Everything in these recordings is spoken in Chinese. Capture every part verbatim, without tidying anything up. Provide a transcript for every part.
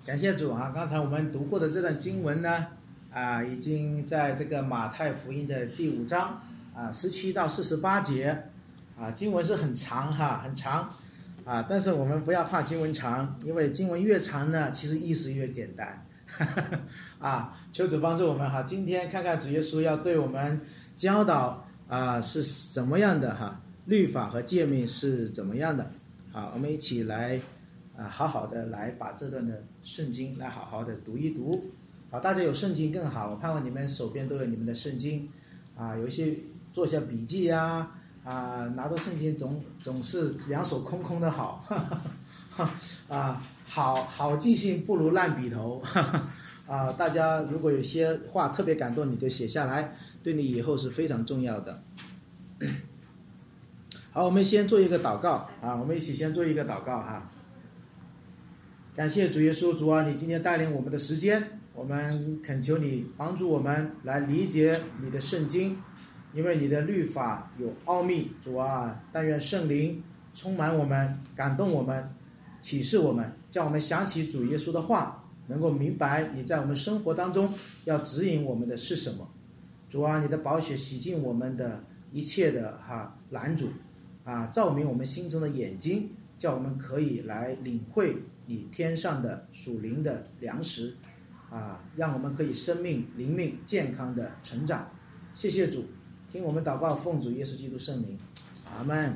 感谢主啊！刚才我们读过的这段经文呢，啊，已经在这个马太福音的第五章啊十七到四十八节啊，经文是很长哈，很长啊，但是我们不要怕经文长，因为经文越长呢，其实意思越简单。啊，求主帮助我们哈！今天看看主耶稣要对我们教导啊是怎么样的哈，律法和诫命是怎么样的。好，我们一起来啊，好好的来把这段的圣经来好好的读一读。好，大家有圣经更好，我盼望你们手边都有你们的圣经啊，有一些做下笔记呀啊，拿到圣经总总是两手空空的好。啊，好好记性不如烂笔头。啊，大家如果有些话特别感动，你就写下来，对你以后是非常重要的。好，我们先做一个祷告啊，我们一起先做一个祷告哈。感谢主耶稣，主啊，你今天带领我们的时间，我们恳求你帮助我们来理解你的圣经，因为你的律法有奥秘。主啊，但愿圣灵充满我们，感动我们，启示我们，叫我们想起主耶稣的话，能够明白你在我们生活当中要指引我们的是什么。主啊，你的宝血洗净我们的一切的哈拦阻啊，照明我们心中的眼睛，叫我们可以来领会你天上的属灵的粮食啊，让我们可以生命灵命健康的成长。谢谢主，听我们祷告，奉主耶稣基督圣名，阿们。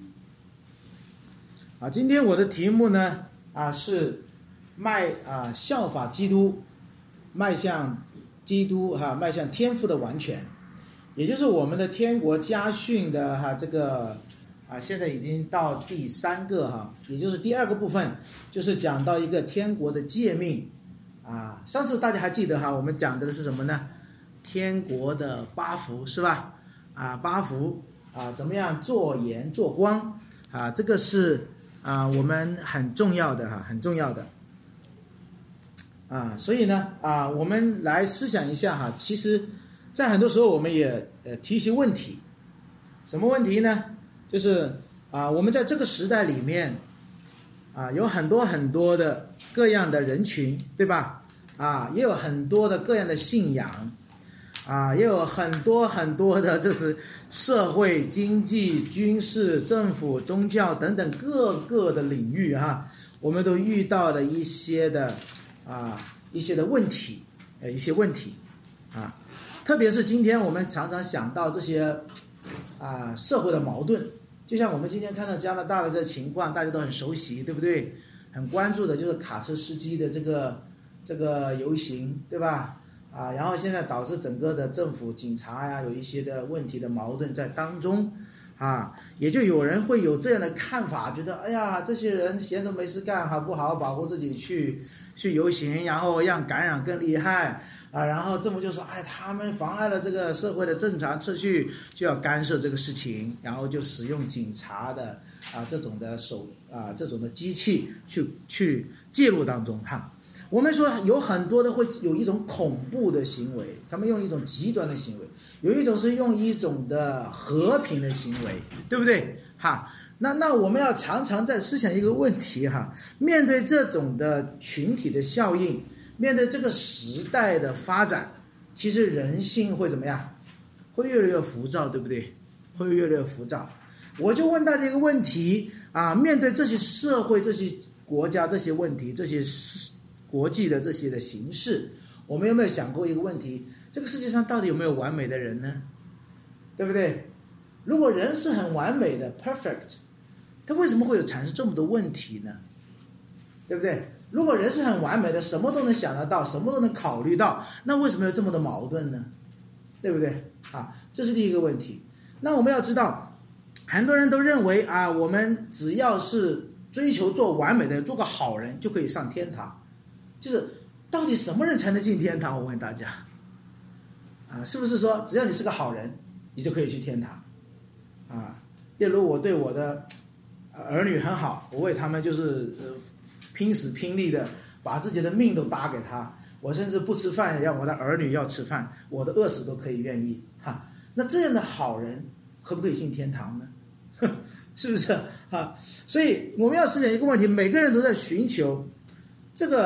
啊，今天我的题目呢啊是迈啊效法基督，迈向基督哈、啊，迈向天父的完全，也就是我们的天国家训的哈、啊、这个啊，现在已经到第三个哈，也就是第二个部分，就是讲到一个天国的诫命啊。上次大家还记得哈，我们讲的是什么呢？天国的八福是吧？啊，八福啊，怎么样做盐做光啊？这个是啊，我们很重要的哈，很重要的啊。所以呢啊，我们来思想一下哈，其实，在很多时候我们也呃提一些问题，什么问题呢？就是啊，我们在这个时代里面啊，有很多很多的各样的人群，对吧？啊，也有很多的各样的信仰，啊，也有很多很多的这是社会、经济、军事、政府、宗教等等各个的领域哈，我们都遇到了一些的啊一些的问题，呃一些问题啊，特别是今天我们常常想到这些啊社会的矛盾。就像我们今天看到加拿大的这个情况，大家都很熟悉，对不对？很关注的就是卡车司机的这个这个游行，对吧？啊，然后现在导致整个的政府、警察呀有一些的问题的矛盾在当中，啊，也就有人会有这样的看法，觉得哎呀，这些人闲着没事干，还不好好保护自己去去游行，然后让感染更厉害。啊，然后政府就说，哎，他们妨碍了这个社会的正常秩序，就要干涉这个事情，然后就使用警察的啊这种的手啊这种的机器去去介入当中哈。我们说有很多的会有一种恐怖的行为，他们用一种极端的行为，有一种是用一种的和平的行为，对不对哈？那那我们要常常在思想一个问题哈，面对这种的群体的效应。面对这个时代的发展，其实人性会怎么样？会越来越浮躁，对不对？会越来越浮躁。我就问大家一个问题啊，面对这些社会、这些国家、这些问题、这些国际的这些的形势，我们有没有想过一个问题？这个世界上到底有没有完美的人呢？对不对？如果人是很完美的 perfect， 他为什么会有产生这么多问题呢？对不对？如果人是很完美的，什么都能想得到，什么都能考虑到，那为什么有这么多矛盾呢？对不对啊？这是第一个问题。那我们要知道，很多人都认为啊，我们只要是追求做完美的人，做个好人就可以上天堂。就是到底什么人才能进天堂？我问大家啊，是不是说只要你是个好人，你就可以去天堂啊？例如我对我的儿女很好，我为他们就是呃拼死拼力的把自己的命都搭给他，我甚至不吃饭让我的儿女要吃饭，我的饿死都可以愿意哈。那这样的好人可不可以进天堂呢？是不是哈？所以我们要思想一个问题，每个人都在寻求这个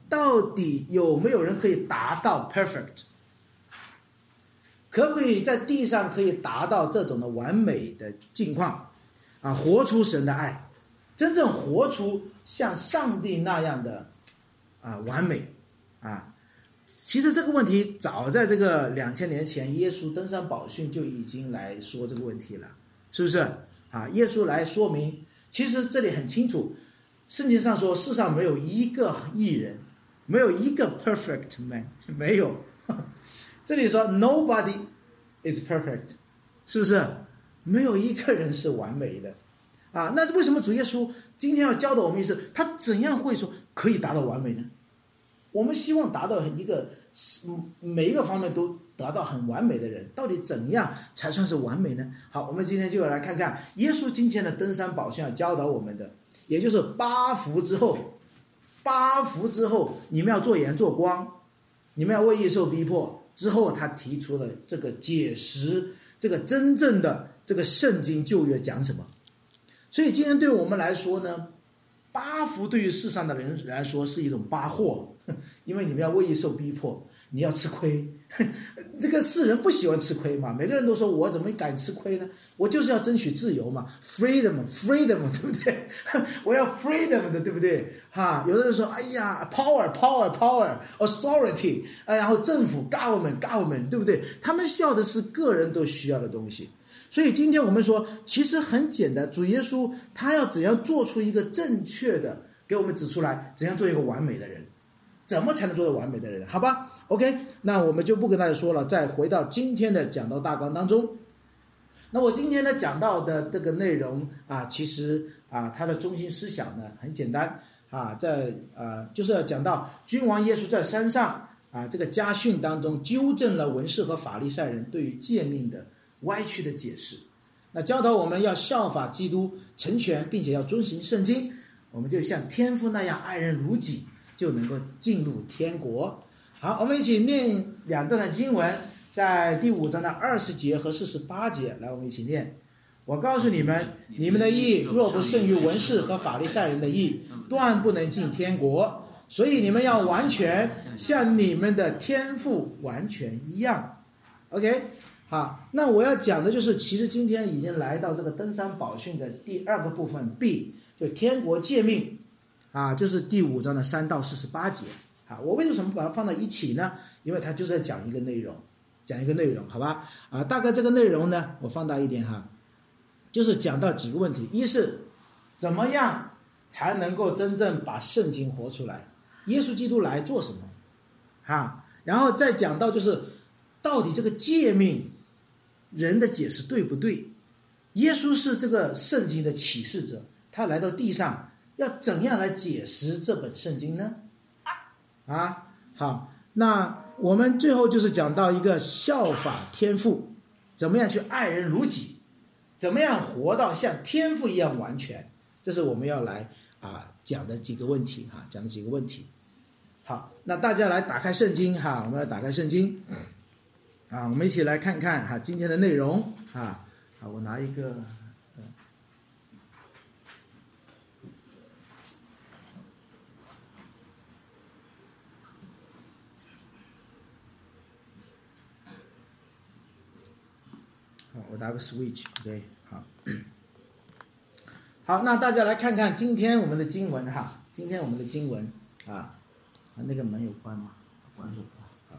到底有没有人可以达到 perfect？ 可不可以在地上可以达到这种的完美的境况啊？活出神的爱，真正活出像上帝那样的啊完美啊！其实这个问题早在这个两千年前，耶稣登山宝训就已经来说这个问题了，是不是啊？耶稣来说明，其实这里很清楚，圣经上说世上没有一个义人，没有一个 perfect man， 没有。这里说 nobody is perfect， 是不是？没有一个人是完美的啊。那为什么主耶稣今天要教导我们一次，他怎样会说可以达到完美呢？我们希望达到一个每一个方面都达到很完美的人，到底怎样才算是完美呢？好，我们今天就要来看看耶稣今天的登山宝训要教导我们的，也就是八福之后，八福之后你们要做盐做光，你们要为义受逼迫，之后他提出了这个解释，这个真正的这个圣经旧约讲什么。所以今天对我们来说呢，八福对于世上的人来说是一种八祸，因为你们要为义受逼迫，你要吃亏。这个世人不喜欢吃亏嘛，每个人都说我怎么敢吃亏呢？我就是要争取自由嘛 ，freedom freedom， 对不对？我要 freedom 的，对不对？哈，有的人说，哎呀 ，power power power authority， 哎，然后政府 government government， 对不对？他们需要的是个人都需要的东西。所以今天我们说，其实很简单，主耶稣他要怎样做出一个正确的，给我们指出来，怎样做一个完美的人，怎么才能做到完美的人？好吧 ，OK， 那我们就不跟大家说了，再回到今天的讲道大纲当中。那我今天呢讲到的这个内容啊，其实啊，它的中心思想呢很简单啊，在啊就是要讲到君王耶稣在山上啊这个家训当中，纠正了文士和法利赛人对于诫命的歪曲的解释，那教导我们要效法基督成全，并且要遵行圣经，我们就像天父那样爱人如己，就能够进入天国。好，我们一起念两段的经文，在第五章的二十节和四十八节，来，我们一起念。我告诉你们，你们的义若不胜于文士和法利赛人的义，断不能进天国。所以你们要完全，像你们的天父完全一样。OK。好，那我要讲的就是，其实今天已经来到这个登山宝训的第二个部分 B， 就天国诫命啊，就是第五章的三到四十八节啊。我为什么把它放到一起呢？因为它就是在讲一个内容，讲一个内容，好吧？啊，大概这个内容呢，我放大一点哈，就是讲到几个问题：一是怎么样才能够真正把圣经活出来？耶稣基督来做什么？啊，然后再讲到就是到底这个诫命。人的解释对不对？耶稣是这个圣经的启示者，他来到地上要怎样来解释这本圣经呢？啊，好，那我们最后就是讲到一个效法天父，怎么样去爱人如己，怎么样活到像天父一样完全，这是我们要来啊讲的几个问题哈，讲的几个问题。好，那大家来打开圣经哈，我们来打开圣经。啊，我们一起来看看哈今天的内容啊。好，我拿一个，嗯、好，我拿个 switch，OK，、okay, 好，好，那大家来看看今天我们的经文哈，今天我们的经文啊，那个门有关吗？关住。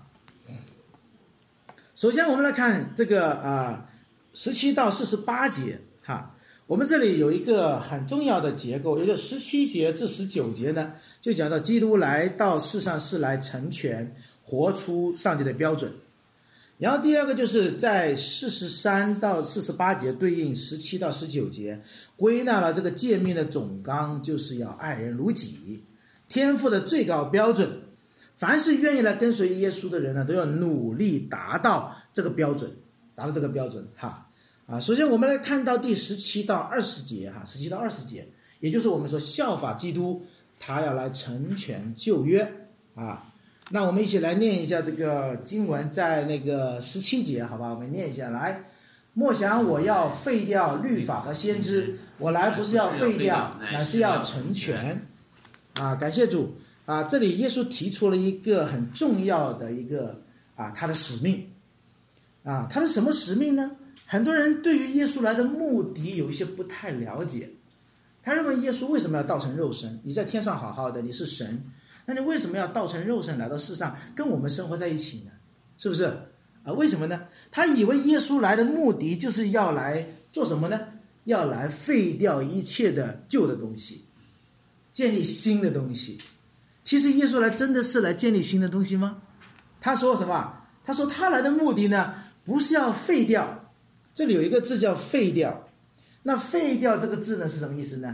首先我们来看这个啊十七到四十八节哈，我们这里有一个很重要的结构，也就十七节至十九节呢，就讲到基督来到世上是来成全活出上帝的标准。然后第二个就是在四十三到四十八节对应十七到十九节，归纳了这个诫命的总纲，就是要爱人如己，天父的最高标准。凡是愿意来跟随耶稣的人呢，都要努力达到这个标准，达到这个标准哈啊。首先我们来看到第十七到二十节哈，十七到二十节，也就是我们说效法基督，他要来成全旧约啊。那我们一起来念一下这个经文，在那个十七节，好吧，我们念一下来。莫想我要废掉律法和先知，我来不是要废掉，乃是要成全啊。感谢主。 啊，这里耶稣提出了一个很重要的一个啊，他的使命啊，他的什么使命呢？很多人对于耶稣来的目的有一些不太了解，他认为耶稣为什么要道成肉身？你在天上好好的，你是神，那你为什么要道成肉身来到世上跟我们生活在一起呢？是不是啊？为什么呢？他以为耶稣来的目的就是要来做什么呢？要来废掉一切的旧的东西，建立新的东西。其实耶稣来真的是来建立新的东西吗？他说什么？他说他来的目的呢，不是要废掉，这里有一个字叫废掉。那废掉这个字呢是什么意思呢？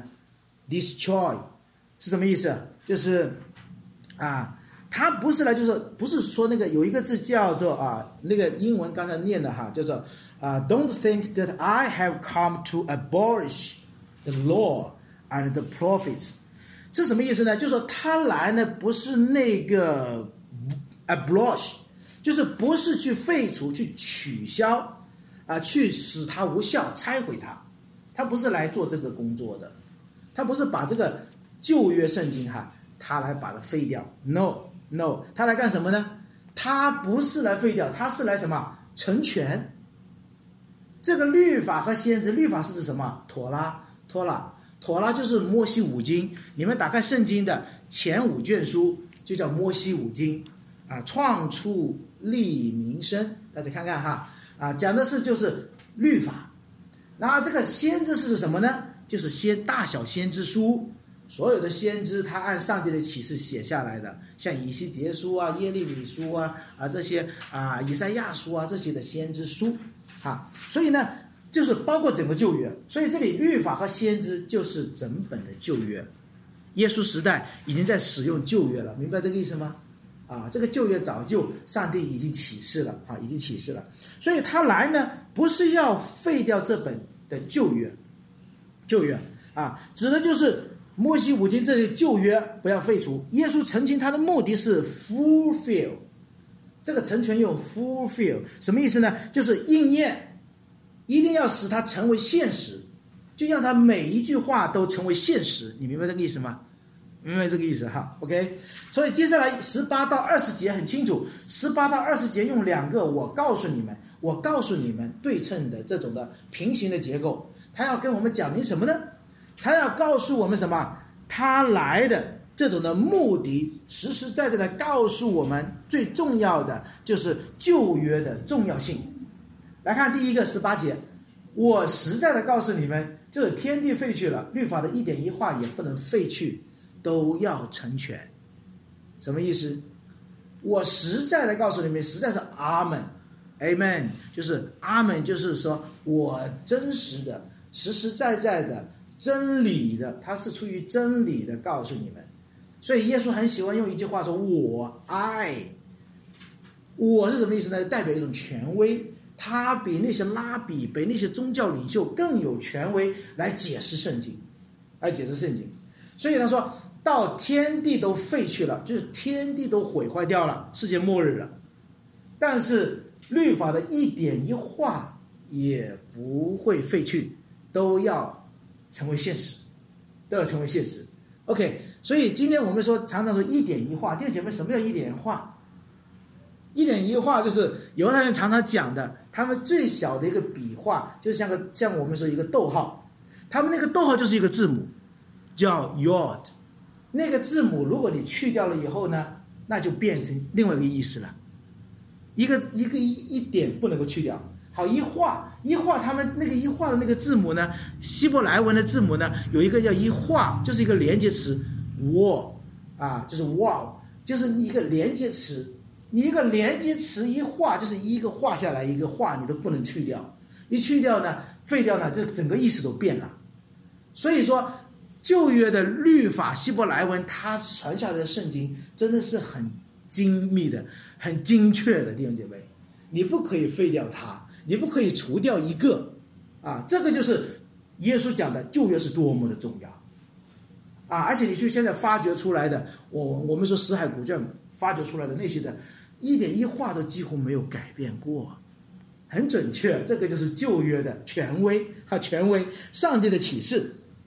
destroy 是什么意思？就是啊，他不是来就是不是说那个有一个字叫做啊，那个英文刚才念的哈，叫做啊 don't think that I have come to abolish the law and the prophets。这什么意思呢？就是说他来呢不是那个 abolish， 就是不是去废除去取消啊，去使它无效拆毁它，他不是来做这个工作的，他不是把这个旧约圣经哈，他来把它废掉。 no no， 他来干什么呢？他不是来废掉，他是来什么？成全。这个律法和先知，律法是指什么？妥拉，妥拉妥拉就是摩西五经，你们打开圣经的前五卷书就叫摩西五经啊，创出立民生，大家看看哈啊，讲的是就是律法。然后这个先知是什么呢？就是先大小先知书，所有的先知他按上帝的启示写下来的，像以西结书啊、耶利米书啊啊这些啊、以赛亚书啊这些的先知书啊，所以呢。就是包括整个旧约，所以这里律法和先知就是整本的旧约。耶稣时代已经在使用旧约了，明白这个意思吗？啊，这个旧约早就上帝已经启示了啊，已经启示了。所以他来呢，不是要废掉这本的旧约，旧约啊，指的就是摩西五经这里旧约不要废除。耶稣成全他的目的是 fulfill， 这个成全用 fulfill 什么意思呢？就是应验。一定要使它成为现实，就让它每一句话都成为现实，你明白这个意思吗？明白这个意思哈 ，OK。所以接下来十八到二十节很清楚，十八到二十节用两个我告诉你们，我告诉你们对称的这种的平行的结构，他要跟我们讲明什么呢？他要告诉我们什么？他来的这种的目的，实实在在的告诉我们最重要的就是旧约的重要性。来看第一个十八节，我实在的告诉你们，这天地废去了，律法的一点一画也不能废去，都要成全。什么意思？我实在的告诉你们，实在是阿门 Amen， 就是阿门，就是说我真实的实实在在的真理的，它是出于真理的告诉你们。所以耶稣很喜欢用一句话说，我爱。我是什么意思呢？代表一种权威，他比那些拉比，比那些宗教领袖更有权威来解释圣经，来解释圣经。所以他说到天地都废去了，就是天地都毁坏掉了，世界末日了，但是律法的一点一画也不会废去，都要成为现实，都要成为现实。 OK， 所以今天我们说常常说一点一画，弟兄姐妹，什么叫一点一画？一点一画就是犹太人常常讲的，他们最小的一个笔画就像个像我们说一个逗号，他们那个逗号就是一个字母叫 yod， 那个字母如果你去掉了以后呢，那就变成另外一个意思了，一个一个一点不能够去掉。好，一画一画，他们那个一画的那个字母呢，希伯来文的字母呢，有一个叫一画，就是一个连接词 war 啊，就是 wow， 就是一个连接词。你一个连接词一画，就是一个画下来一个画，你都不能去掉，一去掉呢，废掉呢，就整个意思都变了。所以说旧约的律法希伯来文它传下来的圣经真的是很精密的，很精确的，弟兄姐妹，你不可以废掉它，你不可以除掉一个啊，这个就是耶稣讲的旧约是多么的重要啊！而且你去现在发掘出来的，我我们说死海古卷发掘出来的那些的一点一画都几乎没有改变过，很准确，这个就是旧约的权威和权威，上帝的启示。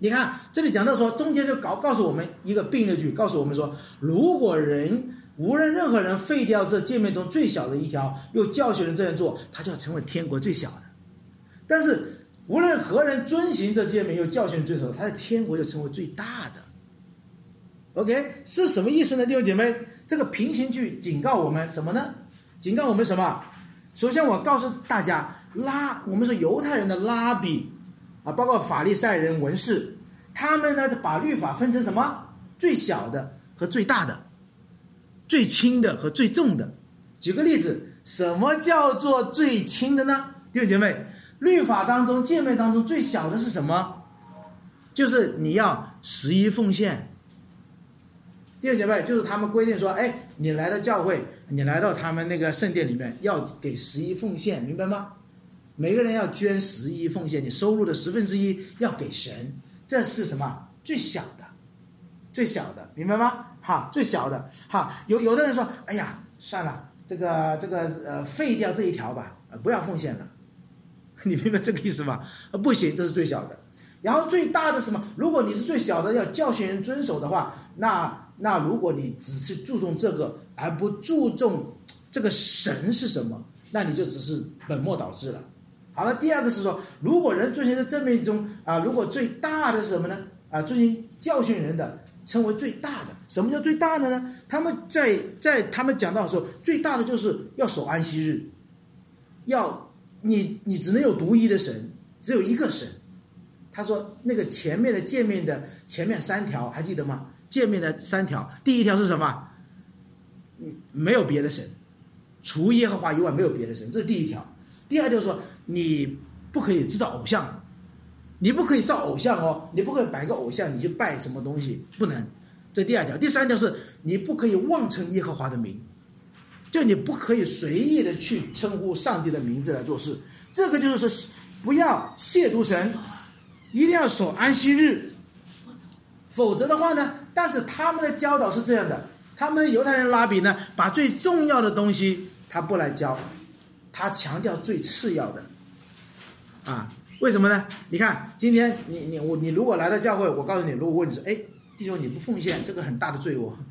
你看这里讲到说，中间就告告诉我们一个并列句，告诉我们说，如果人无论任何人废掉这诫命中最小的一条，又教训人这样做，他就要成为天国最小的。但是无论何人遵行这诫命，又教训人最小的，他在天国就成为最大的。OK， 是什么意思呢？弟兄姐妹，这个平行句警告我们什么呢？警告我们什么？首先我告诉大家，拉我们说犹太人的拉比啊，包括法利赛人、文士，他们呢把律法分成什么？最小的和最大的，最轻的和最重的。举个例子，什么叫做最轻的呢？弟兄姐妹，律法当中、诫命当中最小的是什么？就是你要十一奉献。弟兄姐妹，就是他们规定说，哎，你来到教会，你来到他们那个圣殿里面，要给十一奉献，明白吗？每个人要捐十一奉献，你收入的十分之一要给神，这是什么？最小的，最小的，明白吗？哈，最小的，哈，有有的人说，哎呀，算了，这个这个呃，废掉这一条吧，呃，不要奉献了，你明白这个意思吗？呃，不行，这是最小的。然后最大的是什么？如果你是最小的，要教训人遵守的话，那那如果你只是注重这个，而不注重这个神是什么，那你就只是本末倒置了。好了，第二个是说，如果人遵循这正面中啊，如果最大的是什么呢？啊，遵循教训人的，称为最大的。什么叫最大的呢？他们在在他们讲到说，最大的就是要守安息日，要你你只能有独一的神，只有一个神。他说那个前面的诫命的前面三条还记得吗？诫命的三条，第一条是什么？没有别的神，除耶和华以外没有别的神，这是第一条。第二就是说，你不可以制造偶像，你不可以造偶像哦，你不可以摆个偶像，你去拜什么东西，不能。这第二条。第三条是你不可以妄称耶和华的名，就你不可以随意的去称呼上帝的名字来做事。这个就是说，不要亵渎神，一定要守安息日，否则的话呢，但是他们的教导是这样的，他们的犹太人拉比呢，把最重要的东西他不来教，他强调最次要的啊。为什么呢？你看今天你你我你如果来到教会，我告诉你，如果问你说，哎，弟兄你不奉献，这个很大的罪哦。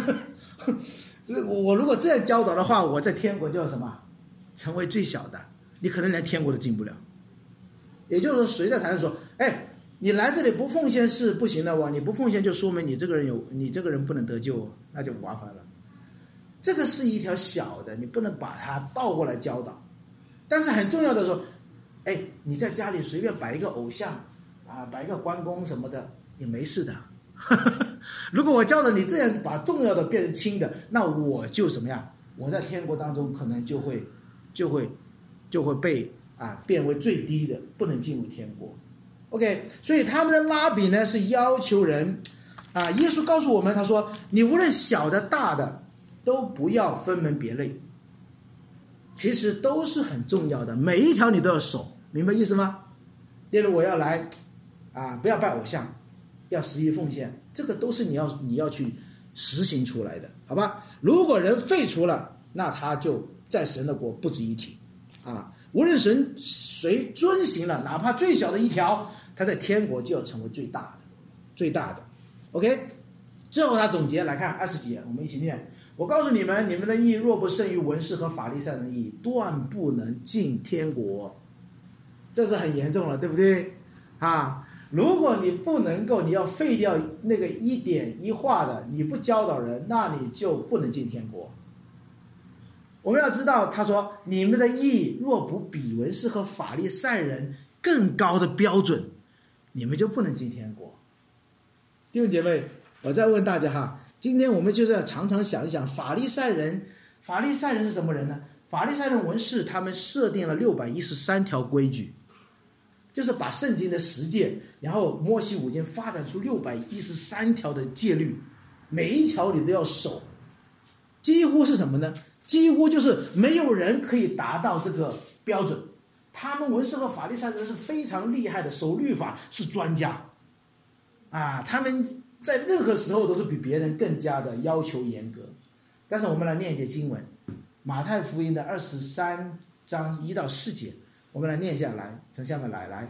我如果这样教导的话，我在天国叫什么？成为最小的，你可能连天国都进不了。也就是说，谁在台上说，哎，你来这里不奉献是不行的哇，你不奉献就说明你这个人有你这个人不能得救，那就麻烦了。这个是一条小的，你不能把它倒过来教导。但是很重要的说，哎，你在家里随便摆一个偶像啊，摆一个关公什么的也没事的。如果我教导你这样把重要的变成轻的，那我就怎么样？我在天国当中可能就会就会就会被啊变为最低的，不能进入天国。OK， 所以他们的拉比呢是要求人啊，耶稣告诉我们，他说你无论小的大的都不要分门别类，其实都是很重要的，每一条你都要守，明白意思吗？例如我要来啊，不要拜偶像，要十一奉献，这个都是你要你要去实行出来的，好吧？如果人废除了，那他就在神的国不值一提啊。无论神谁遵行了，哪怕最小的一条，他在天国就要成为最大的，最大的。OK， 最后他总结来看二十节，我们一起念。我告诉你们，你们的义若不胜于文士和法利赛人的义，断不能进天国。这是很严重了，对不对啊？如果你不能够，你要废掉那个一点一画的，你不教导人，那你就不能进天国。我们要知道，他说你们的义若不比文士和法利赛人更高的标准，你们就不能进天国。弟兄姐妹，我再问大家哈，今天我们就是要常常想一想，法利赛人，法利赛人是什么人呢？法利赛人文士他们设定了六百一十三条规矩，就是把圣经的十诫，然后摩西五经发展出六百一十三条的戒律，每一条你都要守，几乎是什么呢？几乎就是没有人可以达到这个标准。他们文士和法利赛人是非常厉害的，守律法是专家啊，他们在任何时候都是比别人更加的要求严格。但是我们来念一节经文，马太福音的二十三章一到四节，我们来念下来，从下面来来。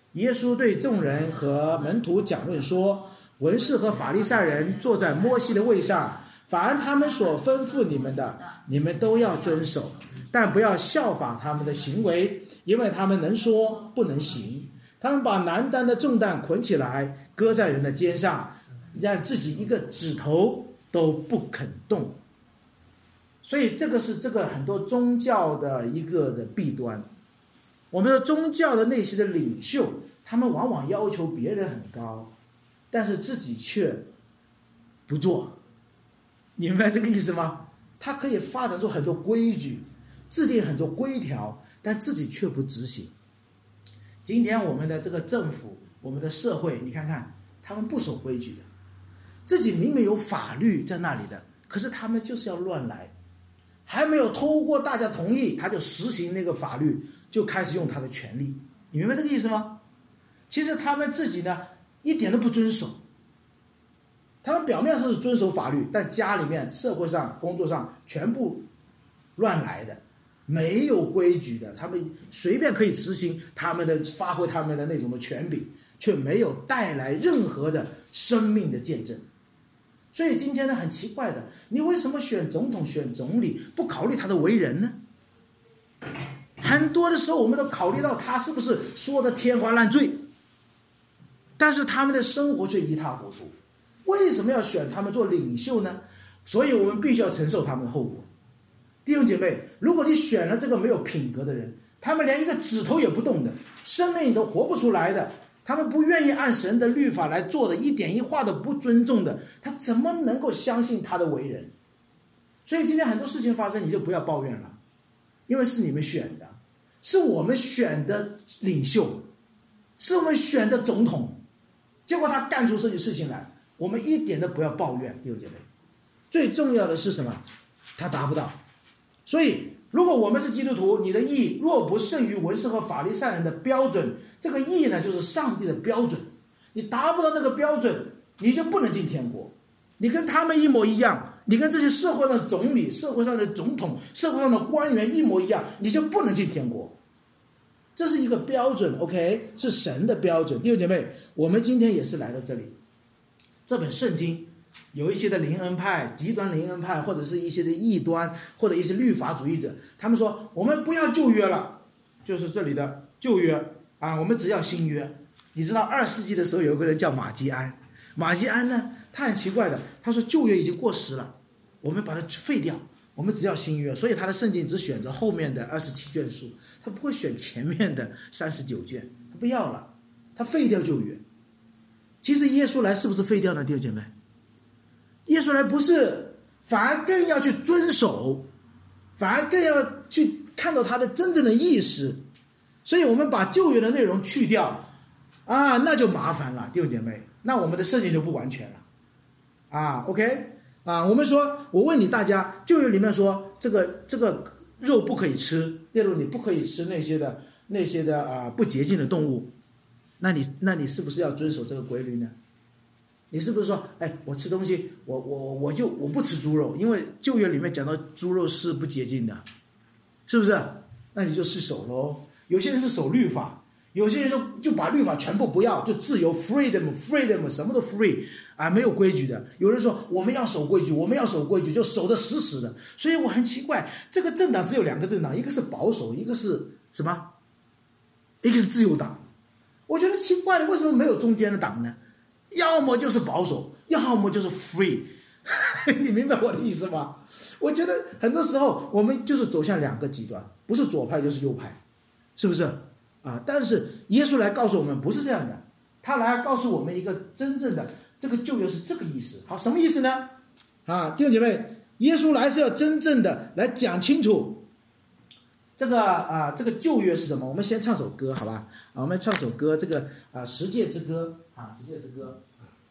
耶稣对众人和门徒讲论说，文士和法利赛人坐在摩西的位上，凡他们所吩咐你们的，你们都要遵守，但不要效法他们的行为，因为他们能说不能行。他们把难担的重担捆起来，搁在人的肩上，让自己一个指头都不肯动。所以这个是这个很多宗教的一个的弊端。我们的宗教的那些的领袖，他们往往要求别人很高，但是自己却不做。你明白这个意思吗？他可以发展出很多规矩，制定很多规条，但自己却不执行。今天我们的这个政府，我们的社会，你看看他们不守规矩的，自己明明有法律在那里的，可是他们就是要乱来，还没有透过大家同意，他就实行那个法律，就开始用他的权利。你明白这个意思吗？其实他们自己呢一点都不遵守，他们表面上是遵守法律，但家里面、社会上、工作上全部乱来的，没有规矩的，他们随便可以执行他们的发挥他们的那种的权柄，却没有带来任何的生命的见证。所以今天呢很奇怪的，你为什么选总统选总理不考虑他的为人呢？很多的时候我们都考虑到他是不是说的天花乱坠，但是他们的生活却一塌糊涂。为什么要选他们做领袖呢？所以我们必须要承受他们的后果。弟兄姐妹，如果你选了这个没有品格的人，他们连一个指头也不动的，生命都活不出来的，他们不愿意按神的律法来做的，一点一画都不尊重的，他怎么能够相信他的为人？所以今天很多事情发生，你就不要抱怨了，因为是你们选的，是我们选的领袖，是我们选的总统，结果他干出这些事情来，我们一点都不要抱怨。弟兄姐妹，最重要的是什么？他达不到。所以如果我们是基督徒，你的义若不胜于文士和法利赛人的标准，这个义呢就是上帝的标准，你达不到那个标准，你就不能进天国。你跟他们一模一样，你跟这些社会上的总理、社会上的总统、社会上的官员一模一样，你就不能进天国。这是一个标准 OK， 是神的标准。弟兄姐妹，我们今天也是来到这里，这本圣经有一些的灵恩派、极端灵恩派，或者是一些的异端，或者一些律法主义者，他们说我们不要旧约了，就是这里的旧约啊，我们只要新约。你知道二世纪的时候有一个人叫马基安，马基安呢他很奇怪的，他说旧约已经过时了，我们把它废掉，我们只要新约。所以他的圣经只选择后面的二十七卷书，他不会选前面的三十九卷，他不要了，他废掉旧约。其实耶稣来是不是废掉呢？弟兄姐妹，耶稣来不是，反而更要去遵守，反而更要去看到他的真正的意思。所以我们把旧约的内容去掉啊，那就麻烦了，弟兄姐妹，那我们的圣经就不完全了啊。 OK 啊，我们说，我问你大家，旧约里面说这个这个肉不可以吃，例如你不可以吃那些的那些的啊不洁净的动物，那你那你是不是要遵守这个规律呢？你是不是说，哎，我吃东西，我我我就我不吃猪肉，因为旧约里面讲到猪肉是不洁净的，是不是？那你就失守喽。有些人是守律法，有些人就就把律法全部不要，就自由 freedom freedom 什么都 free 啊，没有规矩的。有人说我们要守规矩，我们要守规矩，就守得死死的。所以我很奇怪，这个政党只有两个政党，一个是保守，一个是什么？一个是自由党。我觉得奇怪了，为什么没有中间的党呢？要么就是保守，要么就是 free 你明白我的意思吗？我觉得很多时候我们就是走向两个极端，不是左派就是右派，是不是啊？但是耶稣来告诉我们不是这样的，他来告诉我们一个真正的这个旧约是这个意思。好，什么意思呢？啊，弟兄姐妹，耶稣来是要真正的来讲清楚这个啊，这个旧约是什么？我们先唱首歌，好吧？啊，我们唱首歌，这个啊，十诫之歌啊，十诫之歌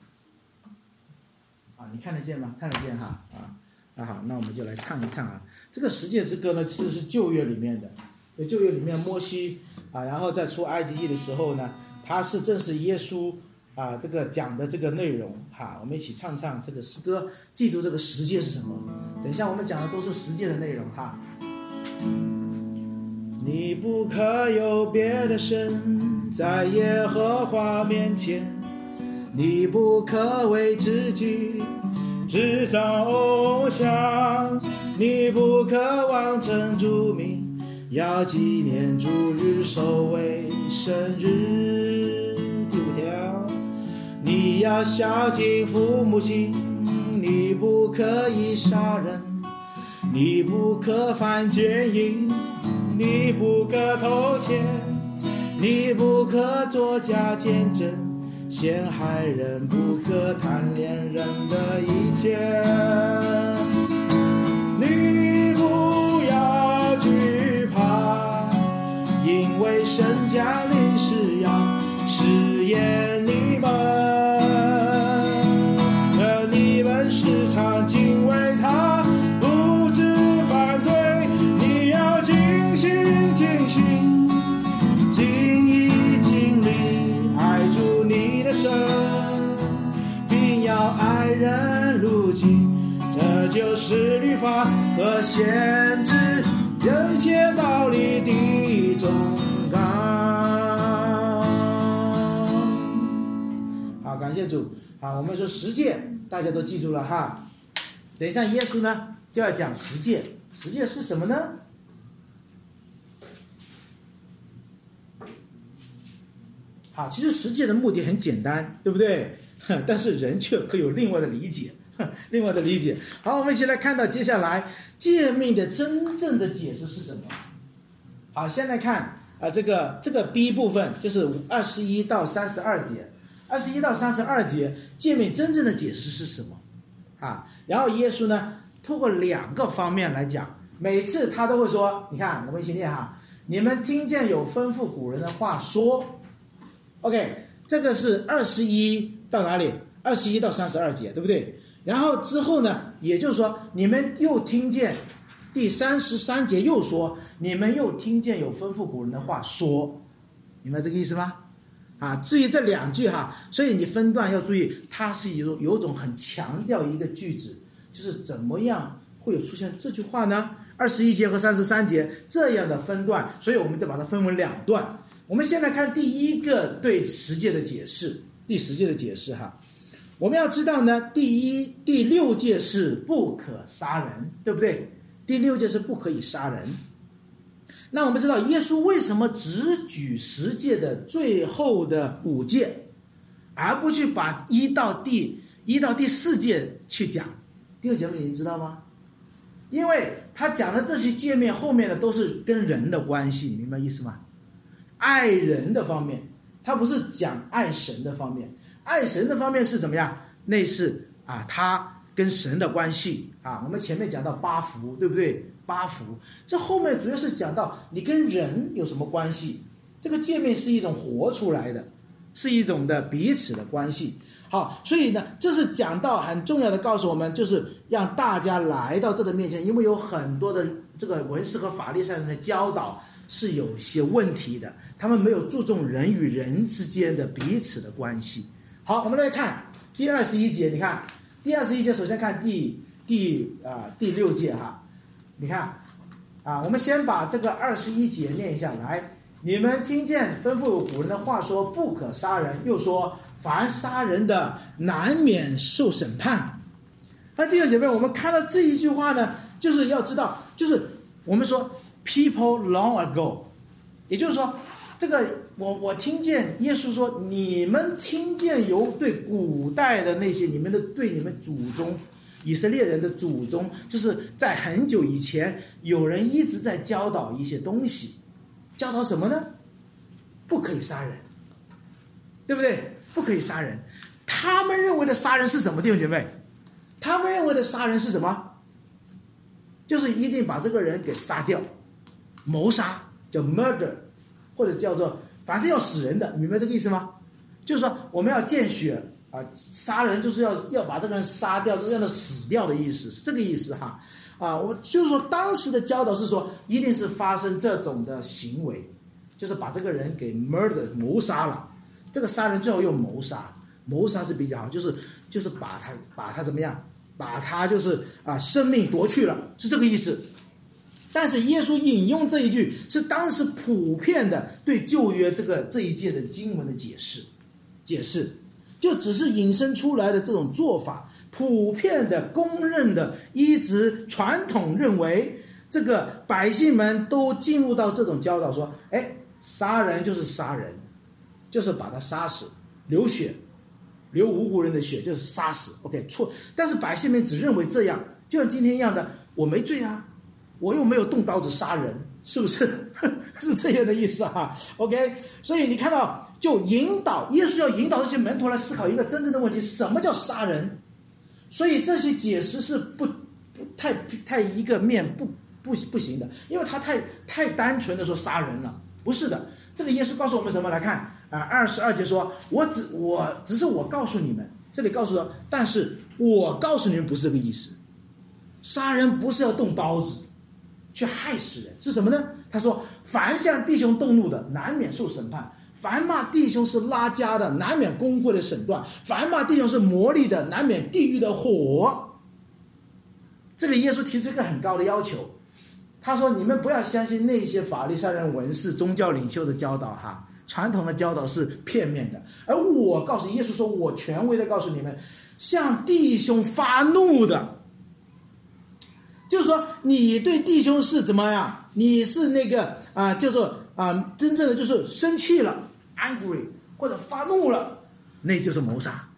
啊，你看得见吗？看得见哈啊啊好，那我们就来唱一唱啊。这个十诫之歌呢，其实是旧约里面的，旧约里面摩西啊，然后在出埃及记的时候呢，他是正是耶稣啊这个讲的这个内容哈。我们一起唱唱这个诗歌，记住这个十诫是什么。等一下我们讲的都是十诫的内容哈。你不可有别的神， 在耶和华面前，你不可为自己制造偶像，你不可妄称主名，要纪念主日，守为圣日。第五条，你要孝敬父母亲，你不可以杀人，你不可犯奸淫，你不可偷窃，你不可作假见证，陷害人，不可贪恋人的一切。你不要惧怕，因为神将临时要试验你们，而你们时常敬畏他，不致犯罪。你要尽心尽心尽意尽力爱主你的神，并要爱人如己，这就是律法和先知有一切道理的总纲。好，感谢主。好，我们说十诫大家都记住了哈。等一下耶稣呢就要讲十诫，十诫是什么呢？好，其实十诫的目的很简单，对不对？但是人却可有另外的理解，另外的理解。好，我们一起来看到接下来诫命的真正的解释是什么。好，先来看啊、呃，这个这个 B 部分就是二十一到三十二节，二十一到三十二节诫命真正的解释是什么啊？然后耶稣呢，通过两个方面来讲，每次他都会说，你看，我们一起念哈，你们听见有吩咐古人的话说。OK， 这个是二十一到哪里？二十一到三十二节，对不对？然后之后呢，也就是说，你们又听见第三十三节又说，你们又听见有吩咐古人的话说，明白这个意思吗？啊，至于这两句哈，所以你分段要注意，它是有有种很强调一个句子，就是怎么样会有出现这句话呢？二十一节和三十三节这样的分段，所以我们就把它分为两段。我们先来看第一个对十诫的解释，第十诫的解释哈。我们要知道呢，第一第六诫是不可杀人，对不对？第六诫是不可以杀人。那我们知道耶稣为什么只举十诫的最后的五诫，而不去把一到第一到第四诫去讲？弟兄姐妹，你知道吗？因为他讲的这些诫命后面的都是跟人的关系，你明白意思吗？爱人的方面，他不是讲爱神的方面。爱神的方面是怎么样？那是啊，他跟神的关系啊。我们前面讲到八福，对不对？八福，这后面主要是讲到你跟人有什么关系。这个诫命是一种活出来的，是一种的彼此的关系。好，所以呢，这是讲到很重要的，告诉我们，就是让大家来到这个面前，因为有很多的这个文士和法利赛人的教导是有一些问题的，他们没有注重人与人之间的彼此的关系。好，我们来看第二十一节，你看第二十一节，首先看第第啊、呃、第六诫哈，你看啊，我们先把这个二十一节念一下来。你们听见吩咐古人的话说不可杀人，又说凡杀人的难免受审判。那弟兄姐妹，我们看到这一句话呢，就是要知道，就是我们说 people long ago， 也就是说，这个我我听见耶稣说，你们听见有对古代的那些你们的对你们祖宗以色列人的祖宗，就是在很久以前有人一直在教导一些东西。教导什么呢？不可以杀人，对不对？不可以杀人。他们认为的杀人是什么，弟兄姐妹？他们认为的杀人是什么？就是一定把这个人给杀掉，谋杀叫 murder， 或者叫做反正要死人的，明白这个意思吗？就是说我们要见血啊，杀人就是要要把这个人杀掉，就是让他死掉的意思，是这个意思哈。啊，我就是说，当时的教导是说，一定是发生这种的行为，就是把这个人给 murder 谋杀了。这个杀人最后用谋杀，谋杀是比较好，就是就是把他把他怎么样，把他就是啊生命夺去了，是这个意思。 但是耶稣引用这一句是当时普遍的对旧约这个这一届的经文的解释，解释就只是引申出来的这种做法，普遍的公认的，一直传统认为这个百姓们都进入到这种教导说，哎，杀人就是杀人，就是把他杀死，流血，流无辜人的血就是杀死 OK 错。但是百姓们只认为这样，就像今天一样的，我没罪啊，我又没有动刀子杀人，是不是是这样的意思啊 OK。 所以你看到就引导耶稣要引导这些门徒来思考一个真正的问题，什么叫杀人。所以这些解释是不不太太一个面不不不行的，因为他太太单纯的说杀人了，不是的。这里耶稣告诉我们什么？来看啊，二十二节说，我只我只是我告诉你们，这里告诉说，但是我告诉你们不是这个意思。杀人不是要动刀子去害死人，是什么呢？他说，凡向弟兄动怒的，难免受审判；凡骂弟兄是拉加的，难免公会的审断；凡骂弟兄是魔力的，难免地狱的火。这里耶稣提出一个很高的要求，他说，你们不要相信那些法利赛人、文士、宗教领袖的教导哈，传统的教导是片面的。而我告诉耶稣说，我权威的告诉你们，向弟兄发怒的，就是说你对弟兄是怎么样，你是那个啊、呃，叫做啊、呃，真正的就是生气了 angry 或者发怒了，那就是谋杀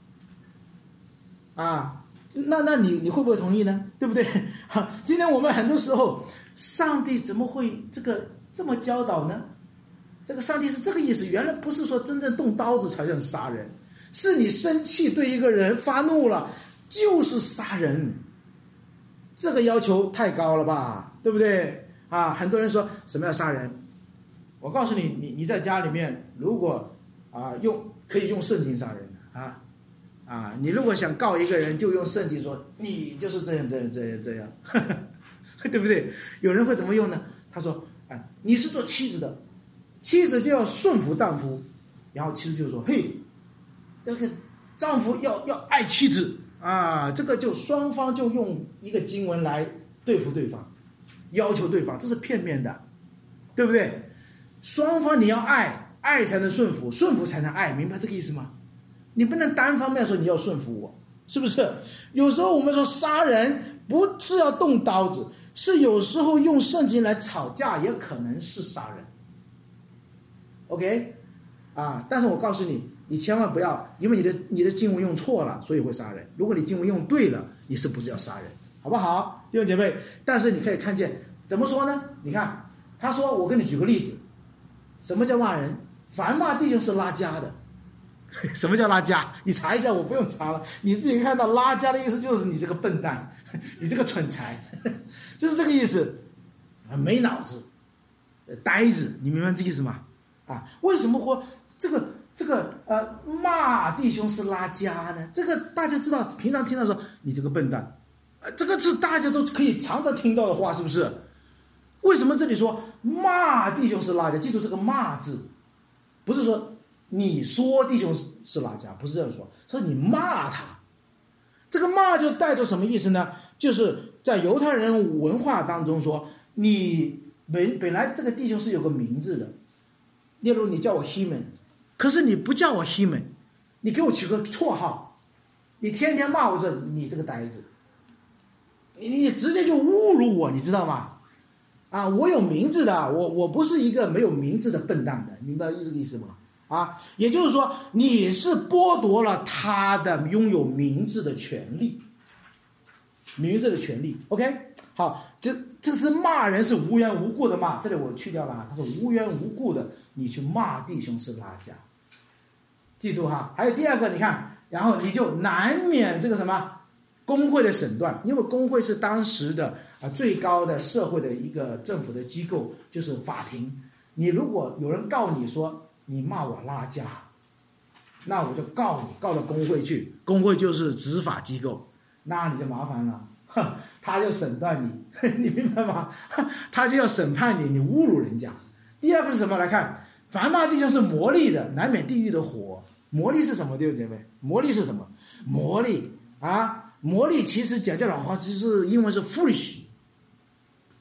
啊。那那你你会不会同意呢？对不对？好，今天我们很多时候，上帝怎么会这个这么教导呢？这个上帝是这个意思，原来不是说真正动刀子才算杀人，是你生气对一个人发怒了，就是杀人。这个要求太高了吧，对不对？啊，很多人说什么叫杀人？我告诉你，你你在家里面如果啊用可以用圣经杀人啊。啊，你如果想告一个人，就用圣经说你就是这样这样这样这样，呵呵对不对？有人会怎么用呢？他说，哎，你是做妻子的，妻子就要顺服丈夫，然后妻子就说，嘿，这个丈夫要要爱妻子啊，这个就双方就用一个经文来对付对方，要求对方，这是片面的，对不对？双方你要爱，爱才能顺服，顺服才能爱，明白这个意思吗？你不能单方面说你要顺服我，是不是？有时候我们说杀人不是要动刀子，是有时候用圣经来吵架，也可能是杀人。OK， 啊，但是我告诉你，你千万不要因为你的你的经文用错了，所以会杀人。如果你经文用对了，你是不是要杀人？好不好，弟兄姐妹？但是你可以看见，怎么说呢？你看，他说，我给你举个例子，什么叫骂人？凡骂弟兄是拉加的。什么叫拉加？你查一下，我不用查了，你自己看到拉加的意思就是你这个笨蛋，你这个蠢材，就是这个意思，没脑子，呆子，你明白这意思吗？啊，为什么说这个这个呃骂弟兄是拉加呢？这个大家知道，平常听到说你这个笨蛋，呃，这个是大家都可以常常听到的话，是不是？为什么这里说骂弟兄是拉加？记住这个骂字，不是说你说弟兄是拉加，不是这样说，说你骂他。这个骂就带着什么意思呢？就是在犹太人文化当中说，你本本来这个弟兄是有个名字的，例如你叫我 Heman， 可是你不叫我 Heman， 你给我起个绰号，你天天骂我说你这个呆子，你你直接就侮辱我，你知道吗？啊，我有名字的，我我不是一个没有名字的笨蛋的，明白这个意思吗？啊，也就是说，你是剥夺了他的拥有名字的权利，名字的权利。OK， 好，这这是骂人是无缘无故的骂，这里我去掉了，他说无缘无故的你去骂弟兄是拉加，记住哈。还有第二个，你看，然后你就难免这个什么公会的审断，因为公会是当时的啊最高的社会的一个政府的机构，就是法庭。你如果有人告你说你骂我拉加，那我就告你，告到公会去，公会就是执法机构，那你就麻烦了，他就审断你，你明白吗？他就要审判你，你侮辱人家。第二个是什么？来看，凡骂弟兄是魔力的，难免地狱的火。魔力是什么？弟兄姐妹，魔力是什么？魔力啊，魔力其实讲句老话，其实英文是 foolish，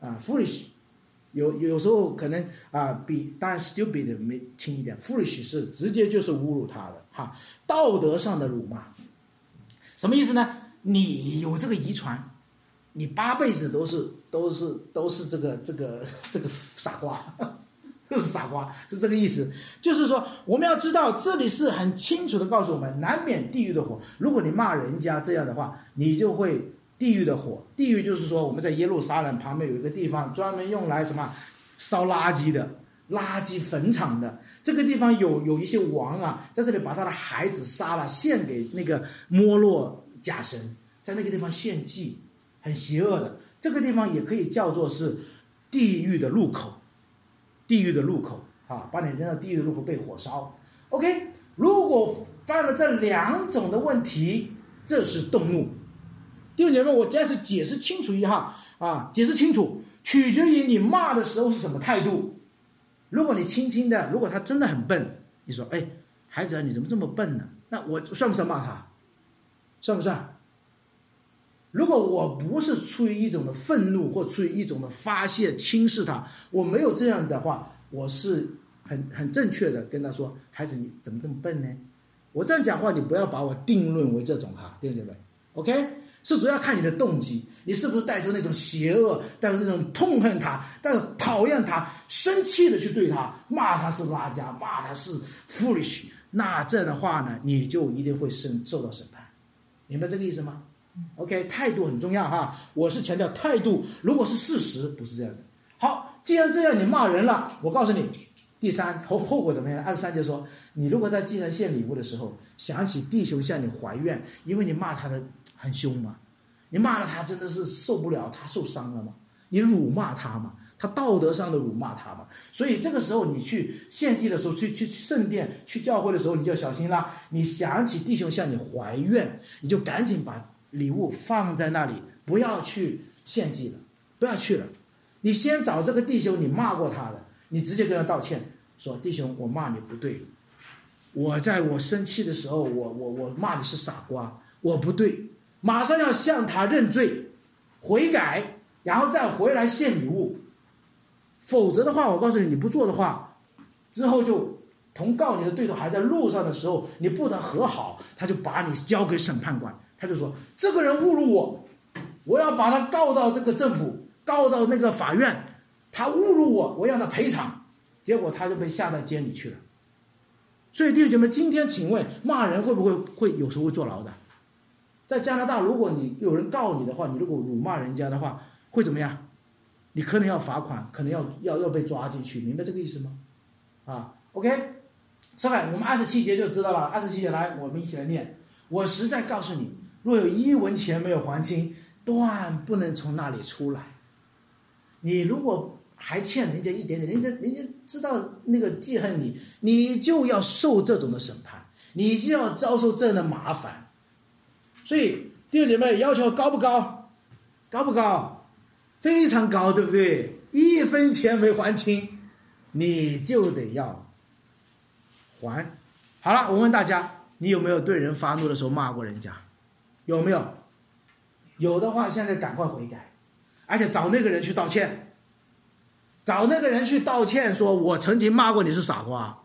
啊 foolish， 有有时候可能啊比当然 stupid 没轻一点 ，foolish 是直接就是侮辱他的哈，道德上的辱骂，什么意思呢？你有这个遗传，你八辈子都是都是都是这个这个这个傻瓜。都是傻瓜，是这个意思。就是说，我们要知道，这里是很清楚的告诉我们，难免地狱的火。如果你骂人家这样的话，你就会地狱的火。地狱就是说，我们在耶路撒冷旁边有一个地方，专门用来什么烧垃圾的，垃圾坟场的。这个地方有有一些王啊，在这里把他的孩子杀了，献给那个摩洛假神，在那个地方献祭，很邪恶的。这个地方也可以叫做是地狱的入口。地狱的入口啊，把你扔到地狱的入口被火烧。OK， 如果犯了这两种的问题，这是动怒。弟兄姐妹，我再次解释清楚一下啊，解释清楚，取决于你骂的时候是什么态度。如果你轻轻的，如果他真的很笨，你说：“哎，孩子啊，你怎么这么笨呢？”那我算不算骂他？算不算？如果我不是出于一种的愤怒或出于一种的发泄轻视他，我没有这样的话，我是很很正确的跟他说：“孩子，你怎么这么笨呢？”我这样讲话，你不要把我定论为这种哈，对不对 ？OK， 是主要看你的动机，你是不是带着那种邪恶，带着那种痛恨他，带着讨厌他，生气的去对他，骂他是拉加，骂他是 foolish， 那这样的话呢，你就一定会受受到审判，明白这个意思吗？OK， 态度很重要哈，我是强调态度，如果是事实，不是这样的。好，既然这样，你骂人了，我告诉你，第三后后果怎么样？二十三节说，你如果在祭坛献礼物的时候，想起弟兄向你怀怨，因为你骂他的很凶嘛，你骂了他真的是受不了，他受伤了嘛，你辱骂他嘛，他道德上的辱骂他嘛，所以这个时候你去献祭的时候，去去圣殿、去教会的时候，你就要小心啦。你想起弟兄向你怀怨，你就赶紧把礼物放在那里，不要去献祭了，不要去了。你先找这个弟兄，你骂过他的，你直接跟他道歉，说弟兄，我骂你不对，我在我生气的时候，我我我骂你是傻瓜，我不对，马上要向他认罪悔改，然后再回来献礼物。否则的话，我告诉你，你不做的话，之后就同告你的对头还在路上的时候，你不得和好，他就把你交给审判官。他就说这个人侮辱我，我要把他告到这个政府，告到那个法院，他侮辱我，我要他赔偿，结果他就被下到监里去了。所以弟兄姐妹，今天请问骂人会不会会有时候会坐牢的？在加拿大，如果你有人告你的话，你如果辱骂人家的话，会怎么样？你可能要罚款，可能要要要被抓进去，明白这个意思吗？啊 ，OK， 上海我们二十七节就知道了。二十七节来，我们一起来念。我实在告诉你，若有一文钱没有还清，断不能从那里出来。你如果还欠人家一点点，人家人家知道那个记恨你，你就要受这种的审判，你就要遭受这样的麻烦。所以弟兄姐妹，要求高不高？高不高？非常高，对不对？一分钱没还清，你就得要还。好了，我问大家，你有没有对人发怒的时候骂过人家？有没有？有的话，现在赶快悔改，而且找那个人去道歉，找那个人去道歉，说我曾经骂过你是傻瓜。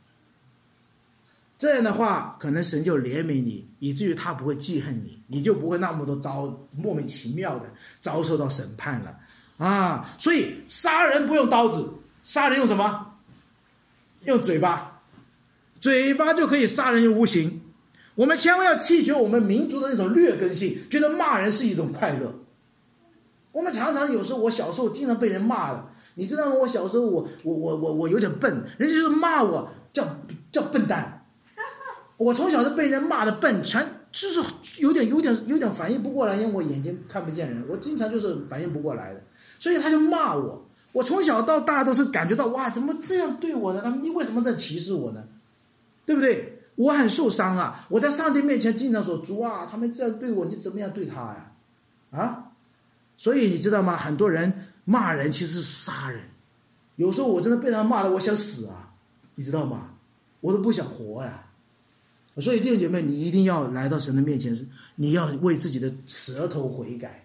这样的话，可能神就怜悯你，以至于他不会记恨你，你就不会那么多遭莫名其妙的遭受到审判了啊！所以杀人不用刀子，杀人用什么？用嘴巴，嘴巴就可以杀人于无形。我们千万要弃绝我们民族的那种劣根性，觉得骂人是一种快乐。我们常常有时候，我小时候经常被人骂的，你知道吗？我小时候我我我我我有点笨，人家就是骂我叫叫笨蛋。我从小就被人骂的笨，全就是有点有点有点反应不过来，因为我眼睛看不见人，我经常就是反应不过来的，所以他就骂我。我从小到大都是感觉到哇，怎么这样对我呢？他们你为什么在歧视我呢？对不对？我很受伤啊！我在上帝面前经常说主啊，他们这样对我，你怎么样对他呀？啊！所以你知道吗？很多人骂人其实是杀人，有时候我真的被他骂的我想死啊，你知道吗？我都不想活呀。所以弟兄姐妹，你一定要来到神的面前，你要为自己的舌头悔改，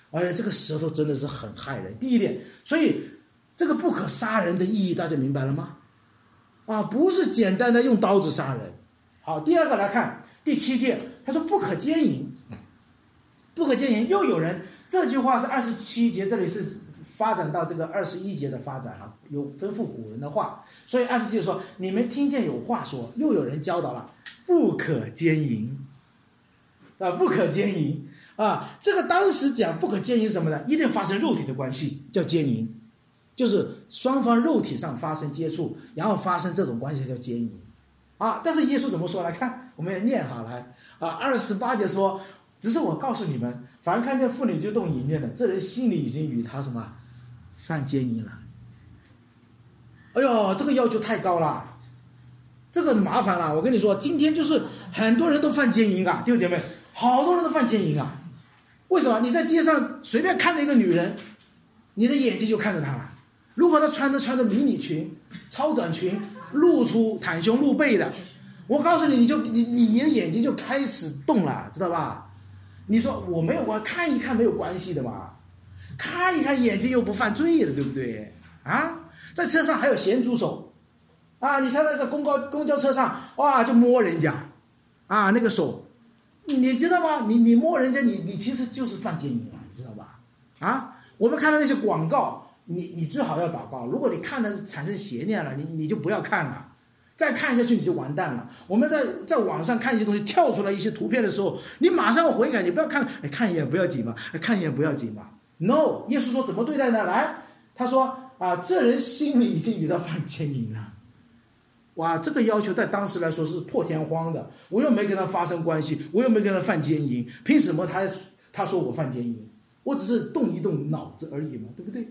哎呀，这个舌头真的是很害人。第一点，所以这个不可杀人的意义大家明白了吗？啊，不是简单的用刀子杀人。好，第二个来看第七诫，他说不可奸淫，不可奸淫。又有人这句话是二十七节，这里是发展到这个二十一节的发展啊，有吩咐古人的话，所以二十节说你们听见有话说，又有人教导了不可奸淫啊，不可奸淫啊。这个当时讲不可奸淫什么呢？一定发生肉体的关系叫奸淫，就是双方肉体上发生接触，然后发生这种关系叫奸淫啊。但是耶稣怎么说？来看，我们也念好来啊。二十八节说，只是我告诉你们，凡看见妇女就动淫念的，这人心里已经与他什么犯奸淫了。哎呦，这个要求太高了，这个麻烦了。我跟你说，今天就是很多人都犯奸淫啊，弟兄姐妹，好多人都犯奸淫啊。为什么？你在街上随便看了一个女人，你的眼睛就看着她了。如果她穿着穿着迷你裙、超短裙，露出袒胸露背的，我告诉你，你就你你你的眼睛就开始动了，知道吧？你说我没有关，看一看没有关系的嘛，看一看眼睛又不犯罪的，对不对啊？在车上还有咸猪手啊！你在那个公交公交车上，哇，就摸人家啊，那个手，你知道吗？你你摸人家，你你其实就是犯奸淫了，你知道吧？啊，我们看到那些广告，你你最好要祷告。如果你看了产生邪念了，你你就不要看了，再看下去你就完蛋了。我们在在网上看一些东西，跳出来一些图片的时候，你马上要悔改，你不要看，哎，看一眼不要紧嘛，哎，看一眼不要紧嘛。No， 耶稣说怎么对待呢？来，他说啊，这人心里已经与他犯奸淫了。哇，这个要求在当时来说是破天荒的。我又没跟他发生关系，我又没跟他犯奸淫，凭什么他他说我犯奸淫？我只是动一动脑子而已嘛，对不对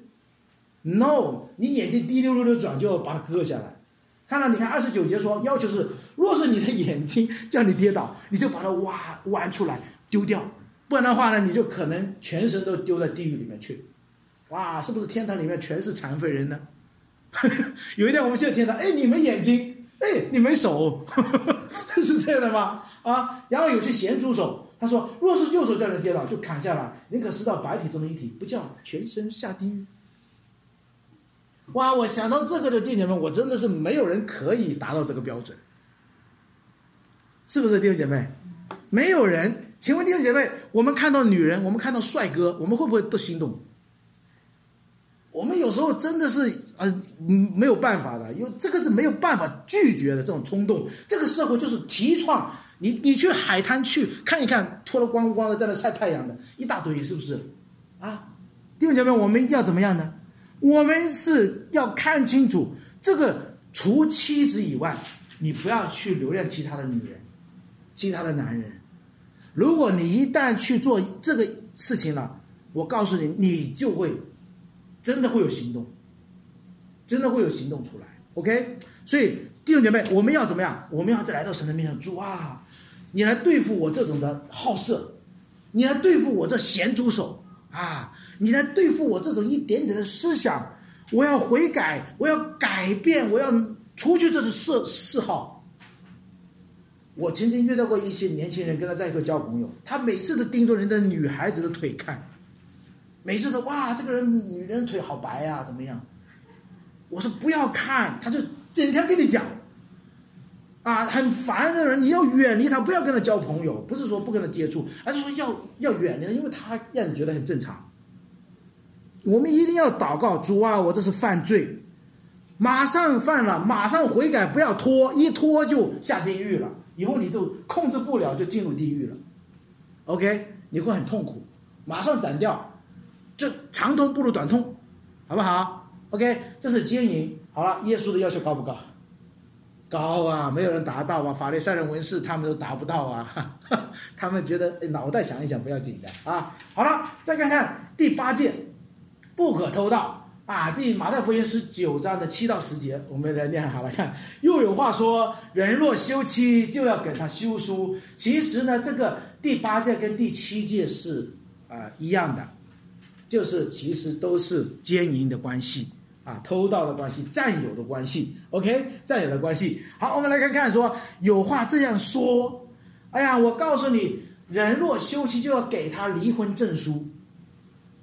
？No， 你眼睛滴溜溜的转就要把它割下来。看到你看二十九节说，要求是，若是你的眼睛叫你跌倒，你就把它挖弯出来丢掉，不然的话呢，你就可能全身都丢在地狱里面去。哇，是不是天堂里面全是残废人呢？有一天我们去天堂，哎，你们眼睛，哎，你们手，是这样的吗？啊，然后有些咸猪手，他说，若是右手叫人跌倒，就砍下来，宁可撕到百体中的一体，不叫全身下地狱。哇，我想到这个的弟兄们，我真的是没有人可以达到这个标准，是不是弟兄姐妹？没有人。请问弟兄姐妹，我们看到女人，我们看到帅哥，我们会不会都心动？我们有时候真的是呃没有办法的，有这个是没有办法拒绝的这种冲动。这个社会就是提倡你你去海滩去看一看，脱了光光的在那晒太阳的一大堆，是不是？啊，弟兄姐妹，我们要怎么样呢？我们是要看清楚这个，除妻子以外，你不要去留恋其他的女人、其他的男人。如果你一旦去做这个事情了，我告诉你，你就会真的会有行动，真的会有行动出来。OK， 所以弟兄姐妹，我们要怎么样？我们要再来到神的面前，主啊，你来对付我这种的好色，你来对付我这咸猪手啊，你来对付我这种一点点的思想，我要悔改，我要改变，我要除去这种嗜嗜好。我曾经遇到过一些年轻人，跟他在一块交朋友，他每次都盯着人的女孩子的腿看，每次都哇，这个人女人腿好白啊，怎么样？我说不要看，他就整天跟你讲，啊，很烦的人，你要远离他，不要跟他交朋友，不是说不跟他接触，而是说要要远离他，因为他让你觉得很正常。我们一定要祷告，主啊，我这是犯罪，马上犯了，马上悔改，不要拖，一拖就下地狱了。以后你就控制不了，就进入地狱了。OK， 你会很痛苦，马上斩掉，这长痛不如短痛，好不好 ？OK， 这是奸淫。好了，耶稣的要求高不高？高啊，没有人达到啊，法利赛人文士他们都达不到啊，他们觉得脑袋想一想不要紧的啊。好了，再看看第八诫，不可偷盗。啊，第马太福音十九章的七到十节，我们来念好了看。又有话说，人若休妻，就要给他休书。其实呢，这个第八诫跟第七诫是啊、呃、一样的，就是其实都是奸淫的关系啊，偷盗的关系，占有的关系。OK， 占有的关系。好，我们来看看说，有话这样说。哎呀，我告诉你，人若休妻，就要给他离婚证书。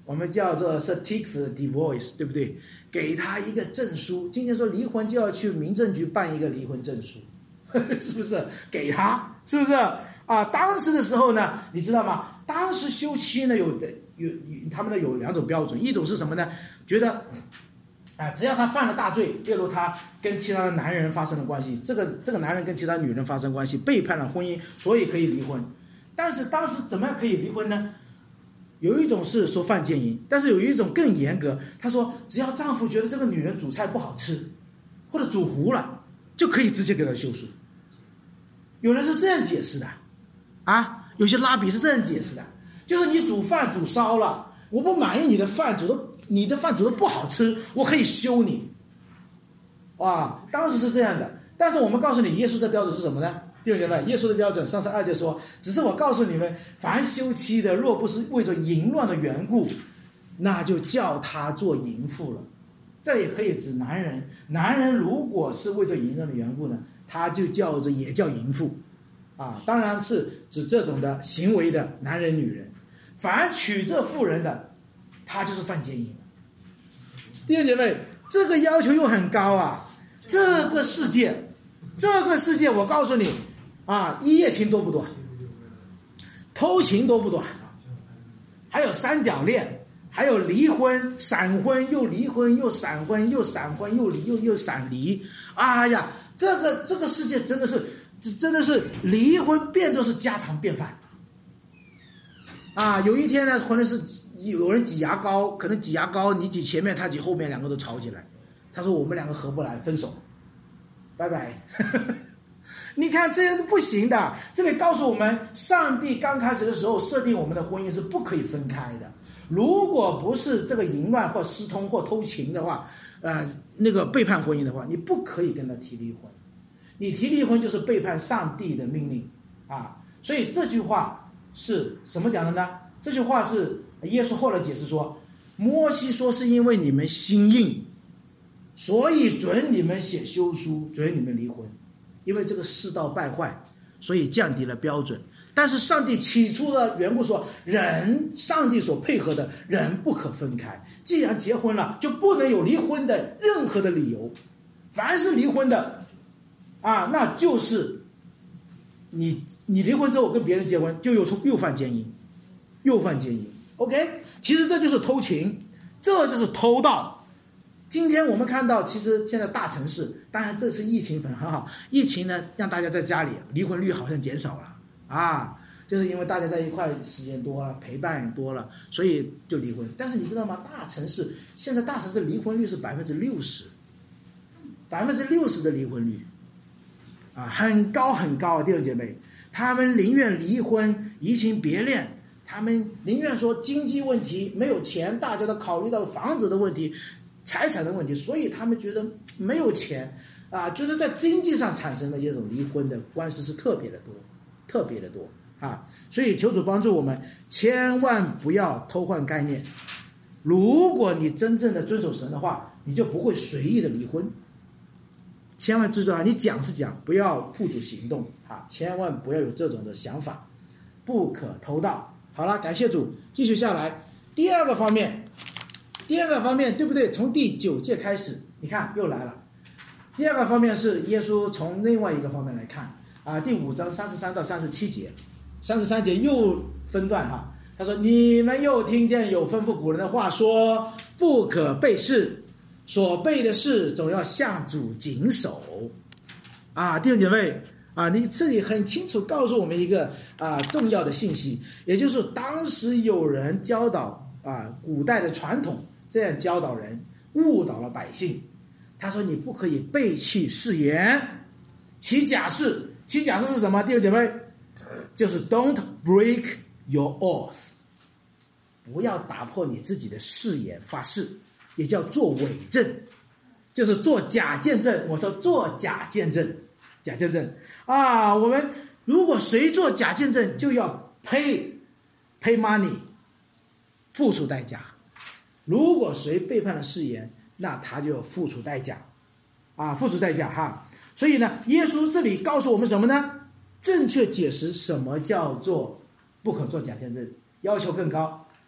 我们叫做 certificate of divorce， 对不对？给他一个证书。今天说离婚就要去民政局办一个离婚证书，是不是？给他，是不是？啊，当时的时候呢，你知道吗？当时休妻呢，有的有他们呢有两种标准，一种是什么呢？觉得啊，只要他犯了大罪，例如他跟其他的男人发生了关系，这个这个男人跟其他女人发生关系，背叛了婚姻，所以可以离婚。但是当时怎么样可以离婚呢？有一种是说犯奸淫，但是有一种更严格，他说只要丈夫觉得这个女人煮菜不好吃，或者煮糊了，就可以直接给她休书。有人是这样解释的。啊，有些拉比是这样解释的，就是你煮饭煮烧了，我不满意你的饭煮的，你的饭煮的不好吃，我可以休你。哇，当时是这样的。但是我们告诉你，耶稣的标准是什么呢？弟兄姐妹，耶稣的标准三十二节说，只是我告诉你们，凡休妻的，若不是为着淫乱的缘故，那就叫他做淫妇了。这也可以指男人，男人如果是为着淫乱的缘故呢，他就叫着也叫淫妇。啊，当然是指这种的行为的男人女人，凡娶这妇人的，他就是犯奸淫。弟兄姐妹，这个要求又很高啊！这个世界，这个世界，我告诉你啊，一夜情多不多？偷情多不多？还有三角恋，还有离婚、闪婚又离婚又闪婚又闪婚又离又又闪离。哎呀，这个这个世界真的是。这真的是离婚变作是家常便饭啊！有一天呢，可能是有人挤牙膏，可能挤牙膏，你挤前面，他挤后面，两个都吵起来。他说我们两个合不来，分手，拜拜。你看这样不行的。这里告诉我们，上帝刚开始的时候设定我们的婚姻是不可以分开的。如果不是这个淫乱或私通或偷情的话，呃，那个背叛婚姻的话，你不可以跟他提离婚。你提离婚就是背叛上帝的命令啊！所以这句话是什么讲的呢？这句话是耶稣后来解释说，摩西说是因为你们心硬，所以准你们写休书，准你们离婚。因为这个世道败坏，所以降低了标准。但是上帝起初的缘故说，人上帝所配合的人不可分开。既然结婚了，就不能有离婚的任何的理由。凡是离婚的啊，那就是你你离婚之后跟别人结婚，就又又犯奸淫，又犯奸淫。OK， 其实这就是偷情，这就是偷盗。今天我们看到，其实现在大城市，当然这次疫情很好，疫情呢让大家在家里，离婚率好像减少了啊，就是因为大家在一块时间多了，陪伴多了，所以就离婚。但是你知道吗？大城市现在大城市离婚率是百分之六十，百分之六十的离婚率。啊，很高很高啊，弟兄姐妹，他们宁愿离婚、移情别恋，他们宁愿说经济问题没有钱，大家都考虑到房子的问题、财产的问题，所以他们觉得没有钱啊，就是在经济上产生的这种离婚的官司是特别的多，特别的多啊。所以求主帮助我们，千万不要偷换概念。如果你真正的遵守神的话，你就不会随意的离婚。千万记住啊，你讲是讲，不要付诸行动啊！千万不要有这种的想法，不可偷盗。好了，感谢主，继续下来。第二个方面，第二个方面对不对？从第九诫开始，你看又来了。第二个方面是耶稣从另外一个方面来看啊，第五章三十三到三十七节，三十三节又分段哈。他说：“你们又听见有吩咐古人的话说，不可背誓。所背的事总要向主谨守。”啊，弟兄姐妹啊，你这里很清楚告诉我们一个啊重要的信息，也就是当时有人教导啊古代的传统，这样教导人，误导了百姓。他说你不可以背弃誓言，起假誓。起假誓是什么？弟兄姐妹，就是 don't break your oath， 不要打破你自己的誓言发誓。也叫做伪证，就是做假见证。我说做假见证，假见证啊！我们如果谁做假见证，就要 pay pay money， 付出代价。如果谁背叛了誓言，那他就要付出代价啊，付出代价哈。所以呢，耶稣这里告诉我们什么呢？正确解释什么叫做不可做假见证，要求更高。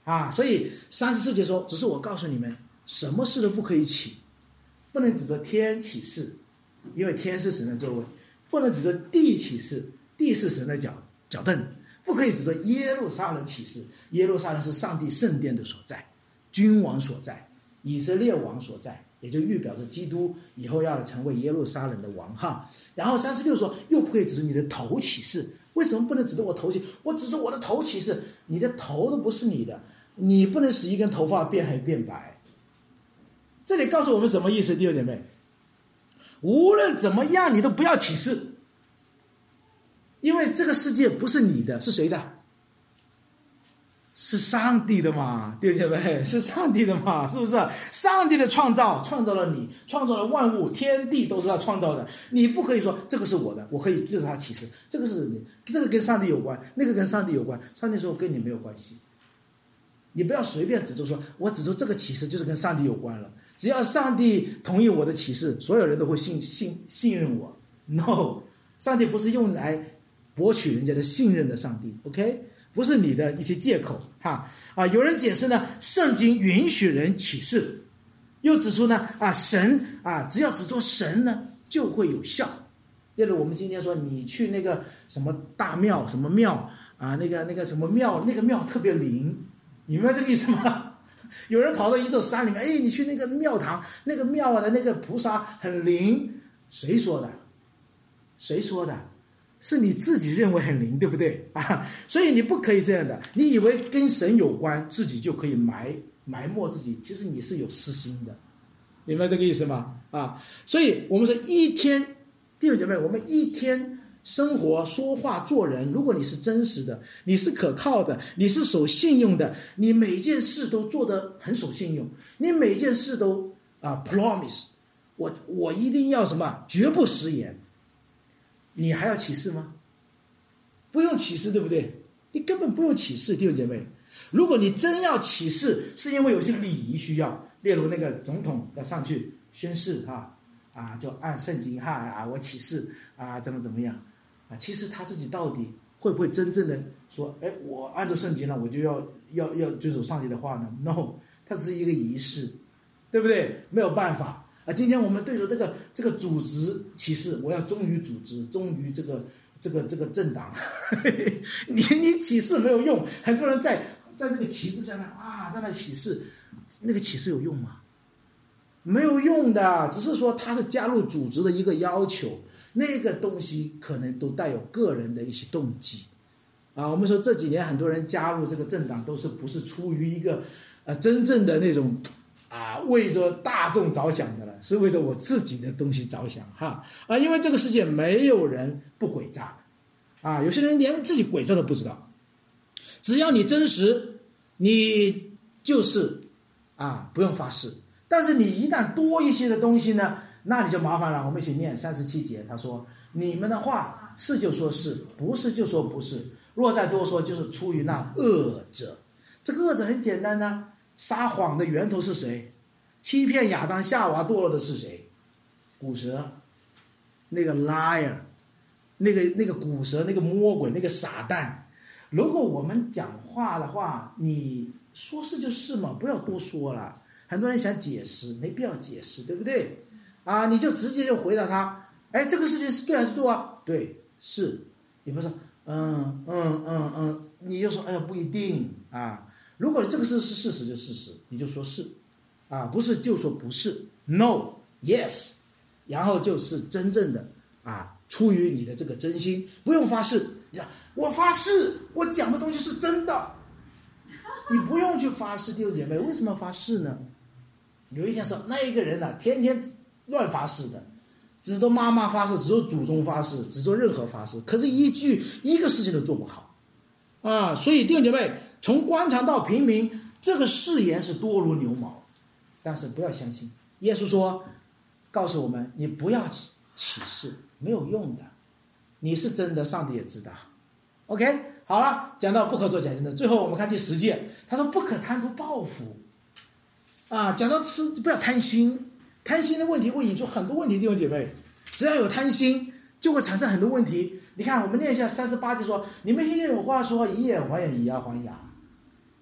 啊，所以三十四节说，只是我告诉你们，什么事都不可以起，不能指着天起誓，因为天是神的座位；不能指着地起誓，地是神的脚脚凳；不可以指着耶路撒冷起誓，耶路撒冷是上帝圣殿的所在，君王所在，以色列王所在，也就预表着基督以后要成为耶路撒冷的王哈。然后三十六说，又不可以指着你的头起誓。为什么不能指着我头起？我指着我的头起誓，你的头都不是你的，你不能使一根头发变黑变白。这里告诉我们什么意思，弟兄姐妹？无论怎么样，你都不要起誓，因为这个世界不是你的，是谁的？是上帝的嘛，弟兄姐妹，是上帝的嘛，是不是？上帝的创造创造了你，创造了万物，天地都是他创造的。你不可以说这个是我的，我可以对着他起誓，这个是你，这个跟上帝有关，那个跟上帝有关。上帝说跟你没有关系，你不要随便指出说，我指出这个启示就是跟上帝有关了。只要上帝同意我的启示，所有人都会信信信任我。No， 上帝不是用来博取人家的信任的上帝 ，OK？不是你的一些借口哈啊！有人解释呢，圣经允许人起誓，又指出呢啊，神啊，只要只做神呢，就会有效。例如我们今天说，你去那个什么大庙，什么庙啊，那个那个什么庙，那个庙特别灵，你明白这个意思吗？有人跑到一座山里面，哎，你去那个庙堂，那个庙的那个菩萨很灵，谁说的？谁说的？是你自己认为很灵，对不对啊？所以你不可以这样的，你以为跟神有关，自己就可以埋埋没自己，其实你是有私心的，明白这个意思吗？啊，所以我们说一天，弟兄姐妹，我们一天生活、说话、做人，如果你是真实的，你是可靠的，你是守信用的，你每件事都做得很守信用，你每件事都啊 promise， 我我一定要什么，绝不食言。你还要起誓吗？不用起誓，对不对？你根本不用起誓，弟兄姐妹。如果你真要起誓，是因为有些礼仪需要，例如那个总统要上去宣誓哈啊，就按圣经哈啊，我起誓啊，怎么怎么样啊？其实他自己到底会不会真正的说，哎，我按照圣经了，我就要要要遵守上帝的话呢 ？No， 它只是一个仪式，对不对？没有办法。啊，今天我们对着这个这个组织起誓，我要忠于组织，忠于这个这个这个政党。你你起誓没有用，很多人在在那个旗帜下面啊，在那起誓，那个起誓有用吗？没有用的，只是说他是加入组织的一个要求，那个东西可能都带有个人的一些动机。啊，我们说这几年很多人加入这个政党，都是不是出于一个呃真正的那种。啊，为着大众着想的了，是为着我自己的东西着想哈啊！因为这个世界没有人不诡诈的啊，有些人连自己诡诈都不知道。只要你真实，你就是啊，不用发誓。但是你一旦多一些的东西呢，那你就麻烦了。我们一起念三十七节，他说：“你们的话是就说是，不是就说不是。若再多说，就是出于那恶者。这个恶者很简单呢。”撒谎的源头是谁？欺骗亚当夏娃堕落的是谁？古蛇，那个 liar， 那个那个古蛇，那个魔鬼，那个撒旦。如果我们讲话的话，你说是就是嘛，不要多说了。很多人想解释，没必要解释，对不对？啊，你就直接就回答他，哎，这个事情是对还是错啊？对，是。你不是，嗯嗯嗯嗯，你就说，哎呀，不一定啊。如果这个事是事实就事实，你就说是，啊，不是就说不是 ，no yes， 然后就是真正的啊，出于你的这个真心，不用发誓。你讲我发誓，我讲的东西是真的，你不用去发誓，弟兄姐妹，为什么发誓呢？有一天说那一个人呢、啊，天天乱发誓的，只做妈妈发誓，只做祖宗发誓，只做任何发誓，可是一句一个事情都做不好，啊，所以弟兄姐妹。从官场到平民，这个誓言是多如牛毛，但是不要相信。耶稣说，告诉我们，你不要起誓，没有用的。你是真的，上帝也知道。OK， 好了，讲到不可作假见证，最后我们看第十诫，他说不可贪图报复。啊，讲到吃，不要贪心，贪心的问题会引出很多问题，弟兄姐妹，只要有贪心，就会产生很多问题。你看，我们念一下三十八节说，你们听见有话说，以眼还眼，以牙还牙。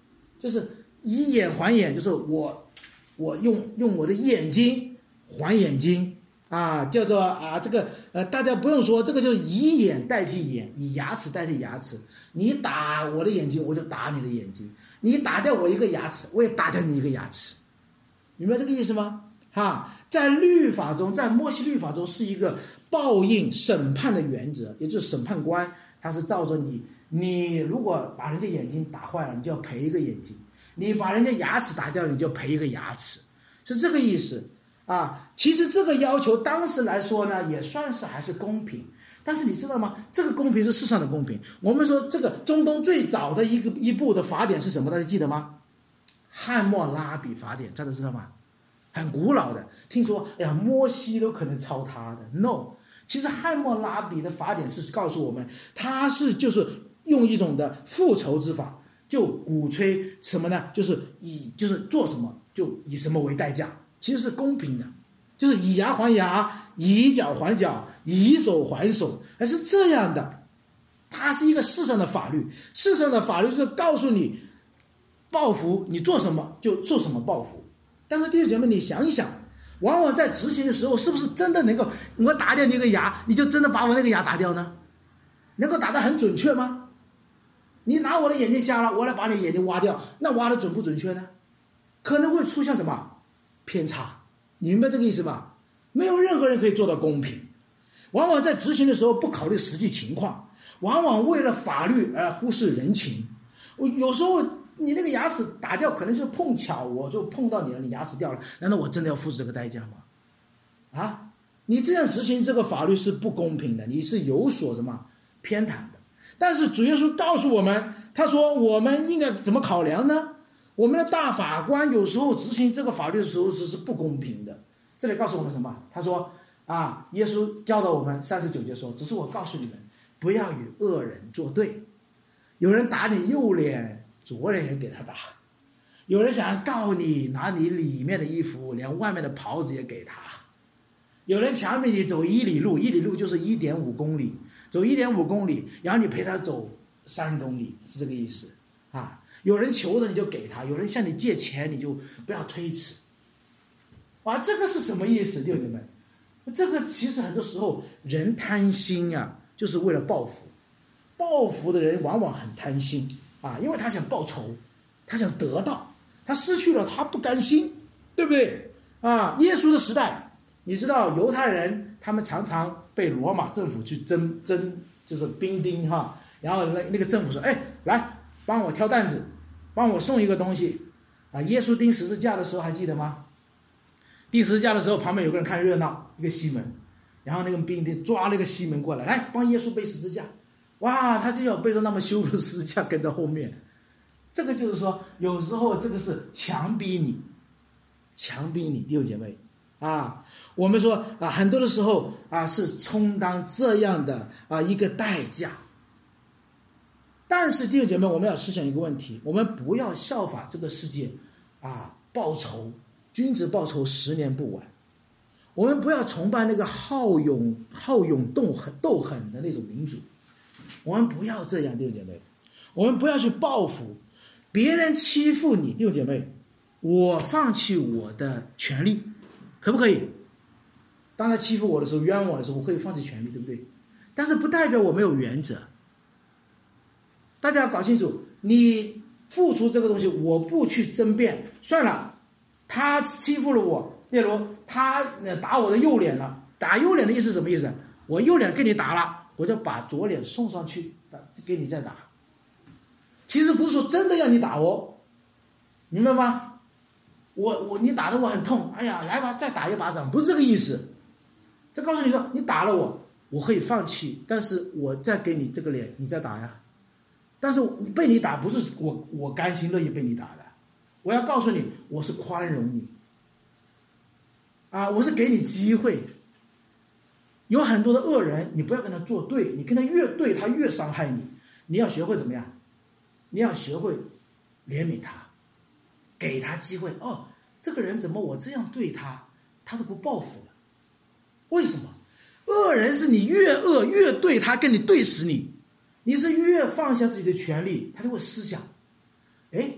就是以眼还眼，就是我我用用我的眼睛还眼睛啊，叫做啊这个呃大家不用说，这个就是以眼代替眼，以牙齿代替牙齿。你打我的眼睛，我就打你的眼睛；你打掉我一个牙齿，我也打掉你一个牙齿。明白这个意思吗？哈，在律法中，在摩西律法中是一个报应审判的原则，也就是审判官他是照着你，你如果把人家眼睛打坏了，你就要赔一个眼睛；你把人家牙齿打掉了，你就赔一个牙齿，是这个意思啊。其实这个要求当时来说呢，也算是还是公平。但是你知道吗？这个公平是世上的公平。我们说这个中东最早的一个一部的法典是什么？大家记得吗？汉谟拉比法典，大家知道吗？很古老的，听说哎呀，摩西都可能抄他的。No， 其实汉谟拉比的法典是告诉我们，他是就是用一种的复仇之法，就鼓吹什么呢？就是以就是做什么就以什么为代价，其实是公平的，就是以牙还牙，以脚还脚，以手还手，而是这样的。它是一个世上的法律，世上的法律就是告诉你，报复你做什么就受什么报复。但是弟兄姐妹，你想一想，往往在执行的时候，是不是真的能够我打掉你一个牙，你就真的把我那个牙打掉呢？能够打得很准确吗？你拿我的眼睛瞎了，我来把你眼睛挖掉，那挖的准不准确呢？可能会出现什么偏差？你明白这个意思吧？没有任何人可以做到公平，往往在执行的时候不考虑实际情况，往往为了法律而忽视人情。我有时候你那个牙齿打掉，可能就碰巧我就碰到你了，你牙齿掉了，难道我真的要付出这个代价吗？啊，你这样执行这个法律是不公平的，你是有所什么偏袒的。但是主耶稣告诉我们，他说我们应该怎么考量呢？我们的大法官有时候执行这个法律的时候是是不公平的。这里告诉我们什么？他说啊，耶稣教导我们三十九节说，只是我告诉你们，不要与恶人作对。有人打你右脸，左脸也给他打；有人想要告你，拿你里面的衣服，连外面的袍子也给他；有人强逼你走一里路，一里路就是一点五公里，走一点五公里，然后你陪他走三公里，是这个意思啊。有人求的你就给他，有人向你借钱你就不要推辞。啊，这个是什么意思，弟兄们？这个其实很多时候人贪心啊，就是为了报复。报复的人往往很贪心啊，因为他想报仇，他想得到，他失去了他不甘心，对不对啊？耶稣的时代，你知道犹太人他们常常被罗马政府去征征，就是兵丁哈，然后那那个政府说，哎，来帮我挑担子，帮我送一个东西啊。耶稣钉十字架的时候还记得吗？钉十字架的时候，旁边有个人看热闹，一个西门，然后那个兵丁抓那个西门过来，来帮耶稣背十字架。哇，他就要背着那么羞辱十字架跟在后面。这个就是说，有时候这个是强逼你，强逼你，弟兄姐妹啊。我们说啊，很多的时候啊是充当这样的啊一个代价。但是弟兄姐妹，我们要思想一个问题，我们不要效法这个世界啊报仇，君子报仇十年不晚。我们不要崇拜那个好勇好勇斗狠斗狠的那种民主。我们不要这样，弟兄姐妹，我们不要去报复别人欺负你，弟兄姐妹，我放弃我的权利，可不可以？当他欺负我的时候，冤枉我的时候，我可以放弃权利，对不对？但是不代表我没有原则。大家要搞清楚，你付出这个东西，我不去争辩，算了，他欺负了我，例如他打我的右脸了，打右脸的意思是什么意思？我右脸给你打了，我就把左脸送上去给你再打。其实不是说真的要你打我，明白吗？我我你打得我很痛，哎呀，来吧，再打一巴掌，不是这个意思。他告诉你说，你打了我，我可以放弃，但是我再给你这个脸，你再打呀。但是被你打不是我我甘心乐意被你打的，我要告诉你，我是宽容你，啊，我是给你机会。有很多的恶人，你不要跟他作对，你跟他越对，他越伤害你。你要学会怎么样？你要学会怜悯他，给他机会。哦，这个人怎么我这样对他，他都不报复了？为什么？恶人是你越恶越对他，跟你对死你，你是越放下自己的权利，他就会思想，哎，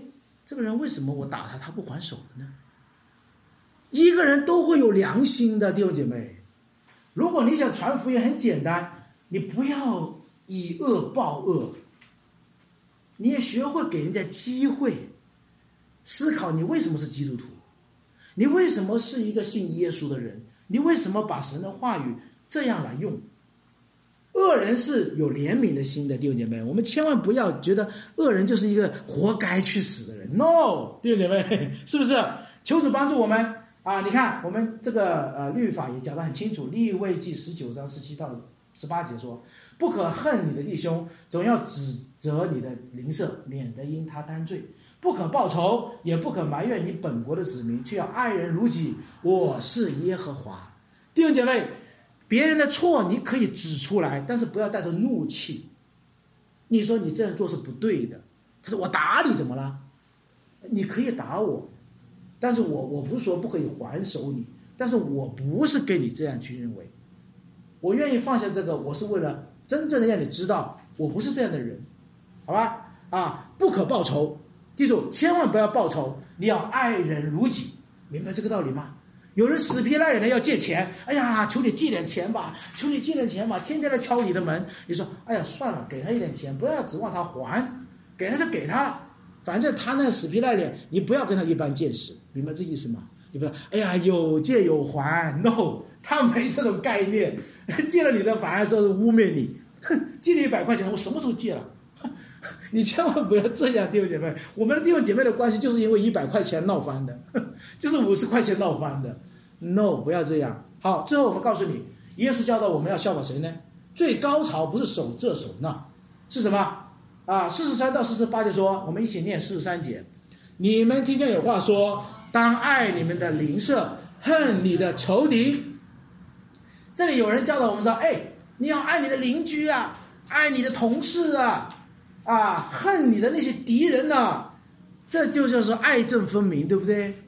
这个人为什么我打他他不还手的呢？一个人都会有良心的，弟兄姐妹。如果你想传福音，很简单，你不要以恶报恶，你也学会给人家机会思考你为什么是基督徒，你为什么是一个信耶稣的人，你为什么把神的话语这样来用。恶人是有怜悯的心的，弟兄姐妹，我们千万不要觉得恶人就是一个活该去死的人。 No， 弟兄姐妹，是不是？求主帮助我们啊！你看我们这个呃律法也讲得很清楚，利未记十九章十七到十八节说，不可恨你的弟兄，总要指责你的邻舍，免得因他担罪。不可报仇，也不可埋怨你本国的子民，却要爱人如己。我是耶和华。弟兄姐妹，别人的错你可以指出来，但是不要带着怒气。你说你这样做是不对的，他说我打你怎么了？你可以打我，但是我我不是说不可以还手你，但是我不是跟你这样去认为。我愿意放下这个，我是为了真正的让你知道我不是这样的人，好吧？啊，不可报仇，记住千万不要报仇，你要爱人如己，明白这个道理吗？有人死皮赖脸的要借钱，哎呀，求你借点钱吧，求你借点钱吧，天天来敲你的门。你说，哎呀，算了，给他一点钱，不要指望他还，给他就给他了，反正他那死皮赖脸，你不要跟他一般见识，明白这意思吗？你不要，哎呀，有借有还 ，no， 他没这种概念，借了你的反而说是污蔑你，借你一百块钱，我什么时候借了？你千万不要这样，弟兄姐妹，我们的弟兄姐妹的关系就是因为一百块钱闹翻的，就是五十块钱闹翻的。No， 不要这样。好，最后我们告诉你，耶稣教导我们要效法谁呢？最高潮不是守这守那，是什么啊？四十三到四十八节说，我们一起念四十三节。你们听见有话说，当爱你们的邻舍，恨你的仇敌。这里有人教导我们说，哎，你要爱你的邻居啊，爱你的同事啊，啊，恨你的那些敌人啊，这就叫做爱憎分明，对不对？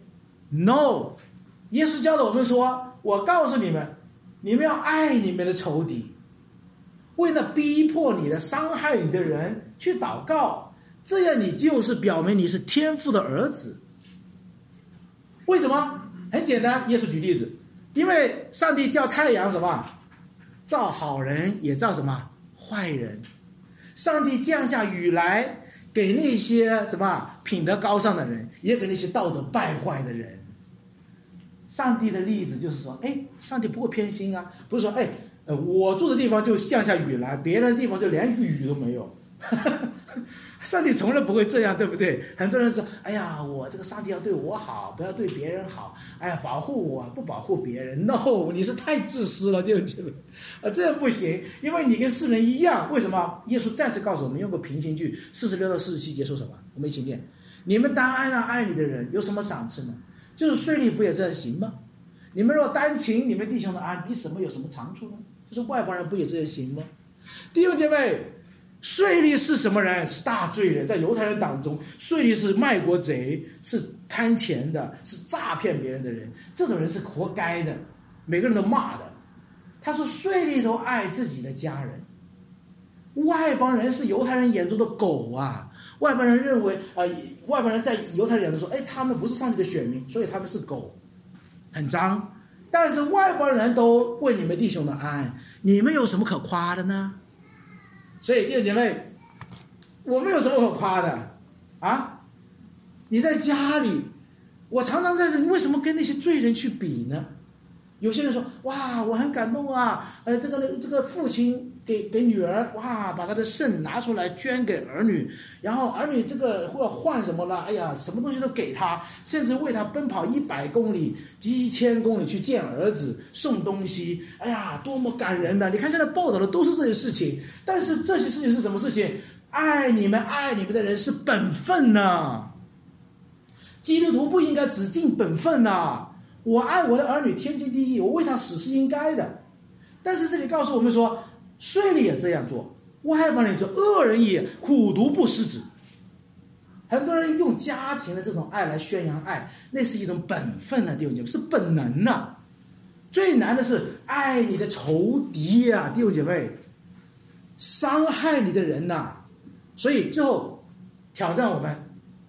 No， 耶稣教导我们说，我告诉你们，你们要爱你们的仇敌，为那逼迫你的伤害你的人去祷告，这样你就是表明你是天父的儿子。为什么？很简单，耶稣举例子，因为上帝叫太阳什么？照好人也照什么？坏人。上帝降下雨来给那些什么品德高尚的人，也给那些道德败坏的人。上帝的例子就是说，哎，上帝不会偏心啊，不是说，哎，呃，我住的地方就降下雨来，别人的地方就连雨都没有。上帝从来不会这样，对不对？很多人说，哎呀，我这个上帝要对我好，不要对别人好，哎呀，保护我不保护别人。 No， 你是太自私了，对不对？啊，这样不行，因为你跟世人一样。为什么？耶稣再次告诉我们，用个平行句，四十六到四十七节说什么？我们一起念：你们当爱那爱你的人，有什么赏赐呢？就是税吏不也这样行吗？你们若单勤你们弟兄的安，比什么有什么长处呢？就是外邦人不也这样行吗？弟兄姐妹，税吏是什么人？是大罪人。在犹太人当中，税吏是卖国贼，是贪钱的，是诈骗别人的人。这种人是活该的，每个人都骂的。他说税吏都爱自己的家人，外邦人是犹太人眼中的狗啊！外邦人认为，呃，外邦人在犹太人眼中说，哎，他们不是上帝的选民，所以他们是狗，很脏。但是外邦人都为你们弟兄的安，你们有什么可夸的呢？所以弟兄姐妹，我们有什么可夸的啊？你在家里，我常常在这，你为什么跟那些罪人去比呢？有些人说，哇，我很感动啊，呃，这个这个父亲给给女儿，哇，把他的肾拿出来捐给儿女，然后儿女这个会要换什么呢？哎呀，什么东西都给他，甚至为他奔跑一百公里、几千公里去见儿子，送东西，哎呀，多么感人的！你看现在报道的都是这些事情，但是这些事情是什么事情？爱你们爱你们的人是本分呐、啊，基督徒不应该只尽本分呐、啊。我爱我的儿女天经地义，我为他死是应该的。但是这里告诉我们说，税吏也这样做，外邦人做，恶人也苦毒不食子。很多人用家庭的这种爱来宣扬爱，那是一种本分啊，弟兄姐妹，是本能啊。最难的是爱你的仇敌啊，弟兄姐妹，伤害你的人呐、啊。所以最后挑战我们，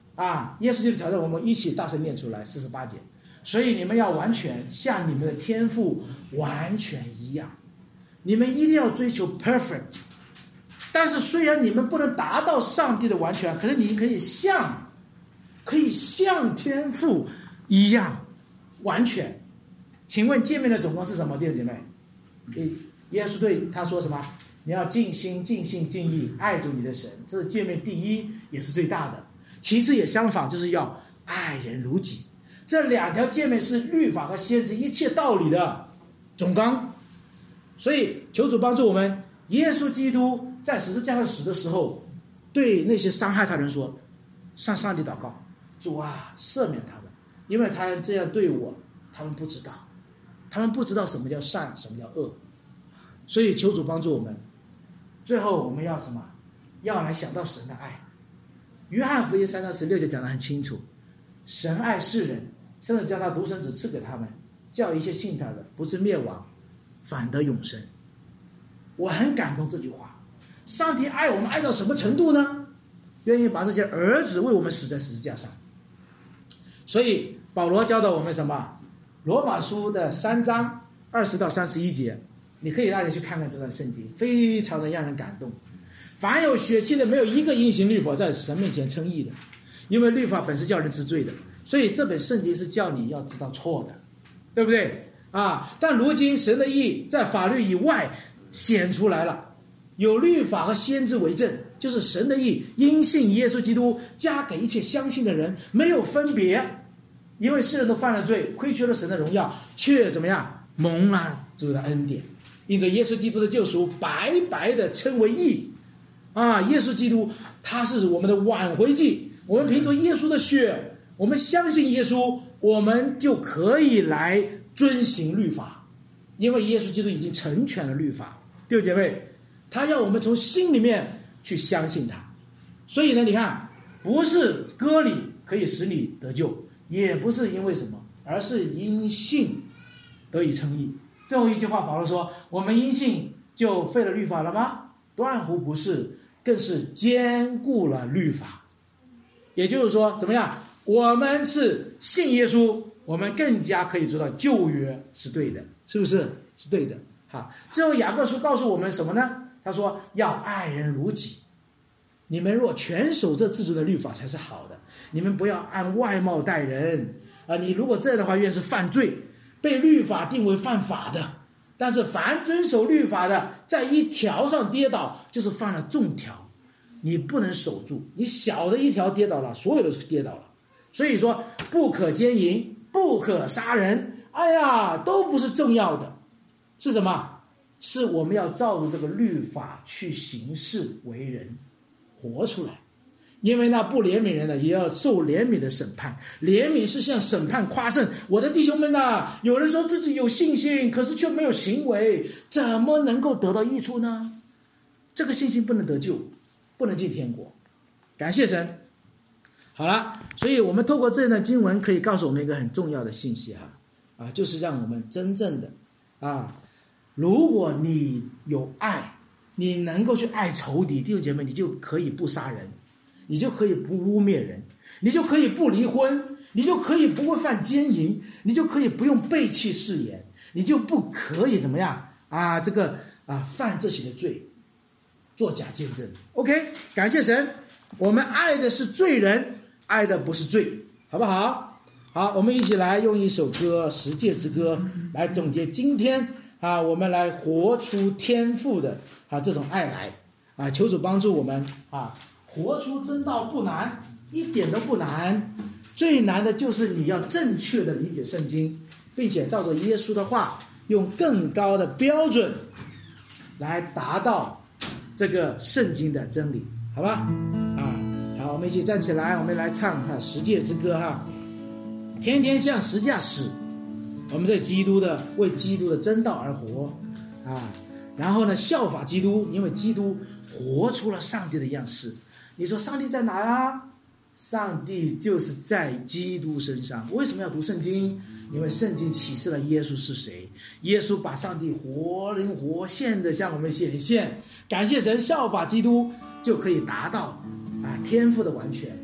啊，耶稣基督挑战我们一起大声念出来四十八节。所以你们要完全像你们的天父完全一样，你们一定要追求 perfect。 但是虽然你们不能达到上帝的完全，可是你可以像可以像天父一样完全。请问诫命的总纲是什么？弟兄姐妹，耶稣对他说什么？你要尽心尽性尽意爱主你的神，这是诫命第一也是最大的，其次也相仿，就是要爱人如己。这两条诫命是律法和先知一切道理的总纲。所以求主帮助我们，耶稣基督在十字架上死的时候，对那些伤害他的人说，向上帝祷告，主啊，赦免他们，因为他这样对我，他们不知道，他们不知道什么叫善，什么叫恶。所以求主帮助我们。最后我们要什么？要来想到神的爱。约翰福音三章十六节讲得很清楚，神爱世人，甚至将他独生子赐给他们，叫一切信他的不至灭亡，反得永生。我很感动这句话。上帝爱我们爱到什么程度呢？愿意把这些儿子为我们死在十字架上。所以保罗教导我们什么？罗马书的三章二十到三十一节，你可以大家去看看这段圣经，非常的让人感动。凡有血气的，没有一个因行律法在神面前称义的，因为律法本是叫人知罪的。所以这本圣经是叫你要知道错的，对不对啊？但如今神的义在法律以外显出来了，有律法和先知为证，就是神的义因信耶稣基督加给一切相信的人，没有分别。因为世人都犯了罪，亏缺了神的荣耀，却怎么样蒙了主的恩典，因着耶稣基督的救赎，白白的称为义啊！耶稣基督他是我们的挽回祭，我们凭着耶稣的血，我们相信耶稣，我们就可以来遵行律法，因为耶稣基督已经成全了律法。弟兄姐妹，他要我们从心里面去相信他。所以呢，你看，不是割礼可以使你得救，也不是因为什么，而是因信得以称义。最后一句话保罗说，我们因信就废了律法了吗？断乎不是，更是坚固了律法。也就是说怎么样，我们是信耶稣，我们更加可以知道旧约是对的，是不是？是对的。好，最后雅各书告诉我们什么呢？他说要爱人如己。你们若全守这自主的律法才是好的，你们不要按外貌待人啊！你如果这样的话，原是犯罪，被律法定为犯法的。但是凡遵守律法的，在一条上跌倒，就是犯了众条。你不能守住，你小的一条跌倒了，所有的跌倒了。所以说，不可奸淫，不可杀人，哎呀，都不是重要的。是什么？是我们要照着这个律法去行事为人，活出来。因为那不怜悯人的，也要受怜悯的审判。怜悯是向审判夸胜。我的弟兄们啊，有人说自己有信心，可是却没有行为，怎么能够得到益处呢？这个信心不能得救，不能进天国。感谢神。好了，所以我们透过这段经文可以告诉我们一个很重要的信息哈，啊，就是让我们真正的啊，如果你有爱，你能够去爱仇敌，弟兄姐妹，你就可以不杀人，你就可以不污蔑人，你就可以不离婚，你就可以不会犯奸淫，你就可以不用背弃誓言，你就不可以怎么样啊？这个啊，犯这些的罪，作假见证。OK， 感谢神，我们爱的是罪人，爱的不是罪，好不好？好，我们一起来用一首歌《十诫之歌》来总结今天啊，我们来活出天父的啊这种爱来啊，求主帮助我们啊。活出真道不难，一点都不难，最难的就是你要正确的理解圣经，并且照着耶稣的话，用更高的标准来达到这个圣经的真理，好吧？啊，好，我们一起站起来，我们来唱哈十诫之歌哈，天天向十架死，我们在基督的为基督的真道而活啊，然后呢效法基督，因为基督活出了上帝的样式。你说上帝在哪啊？上帝就是在基督身上。为什么要读圣经？因为圣经启示了耶稣是谁，耶稣把上帝活灵活现的向我们显现。感谢神，效法基督就可以达到啊天父的完全。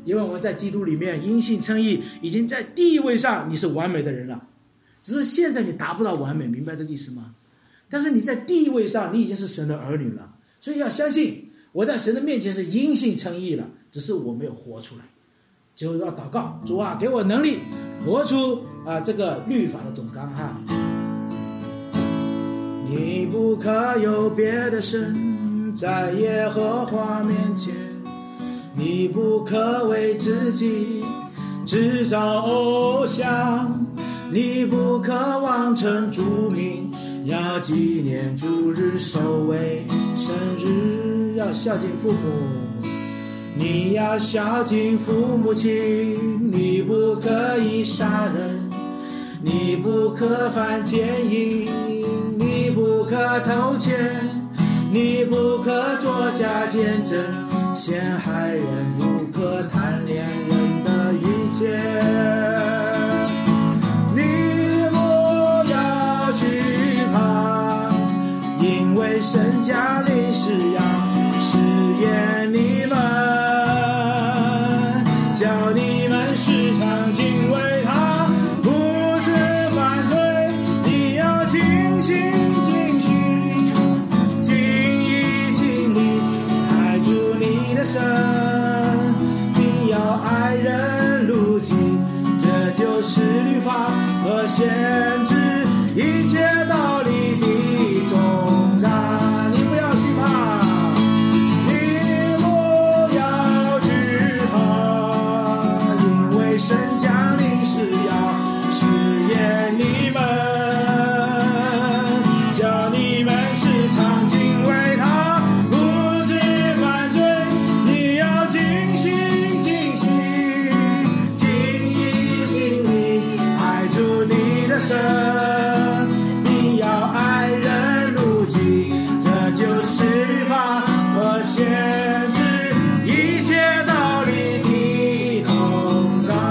因为我们在基督里面因信称义，已经在地位上你是完美的人了，只是现在你达不到完美，明白这个意思吗？但是你在地位上你已经是神的儿女了，所以要相信我在神的面前是因信称义了，只是我没有活出来，就要祷告，主啊，给我能力活出啊这个律法的总纲哈。你不可有别的神，在耶和华面前，你不可为自己制造偶像，你不可妄称主名，要纪念主日，守为生日，要孝敬父母，你要孝敬父母亲，你不可以杀人，你不可犯奸淫，你不可偷窃，你不可作假见证，陷害人，不可贪恋人的一切。你不要惧怕，因为神降临是要试验你们，叫你们时常敬畏他，不致犯罪。你要尽心尽心尽意尽力爱主你的神，并要爱人如己，这就是律法和先知一切道理的总纲。你不要惧怕，你不要惧怕，因为神降临是要试验你们，叫你们时常敬畏他，不致犯罪。你要尽心尽心尽意尽力爱主你的神，并要爱人如己，这就是律法和先知一切道理的总纲。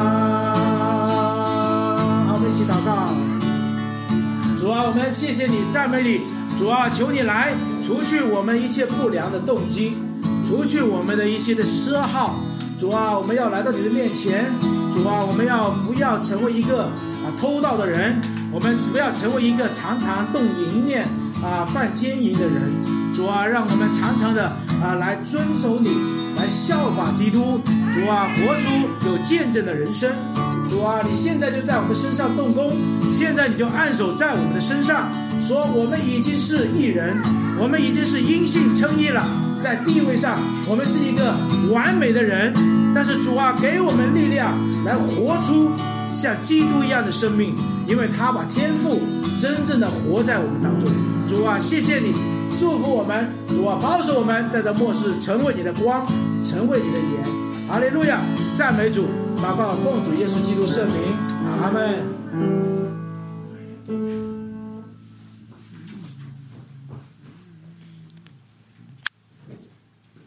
好，我们一起祷告。主啊，我们谢谢你，赞美你。主啊，求你来除去我们一切不良的动机，除去我们的一切的奢好。主啊，我们要来到你的面前。主啊，我们要不要成为一个啊偷盗的人，我们不要成为一个常常动淫念啊犯奸淫的人。主啊，让我们常常的啊来遵守你，来效法基督。主啊，活出有见证的人生。主啊，你现在就在我们身上动工，现在你就按手在我们的身上，说我们已经是义人，我们已经是因信称义了。在地位上我们是一个完美的人，但是主啊，给我们力量来活出像基督一样的生命，因为他把天父真正的活在我们当中。主啊，谢谢你祝福我们，主啊，保守我们在这末世成为你的光，成为你的盐。哈利路亚，赞美主，祷告奉主耶稣基督圣名，阿们。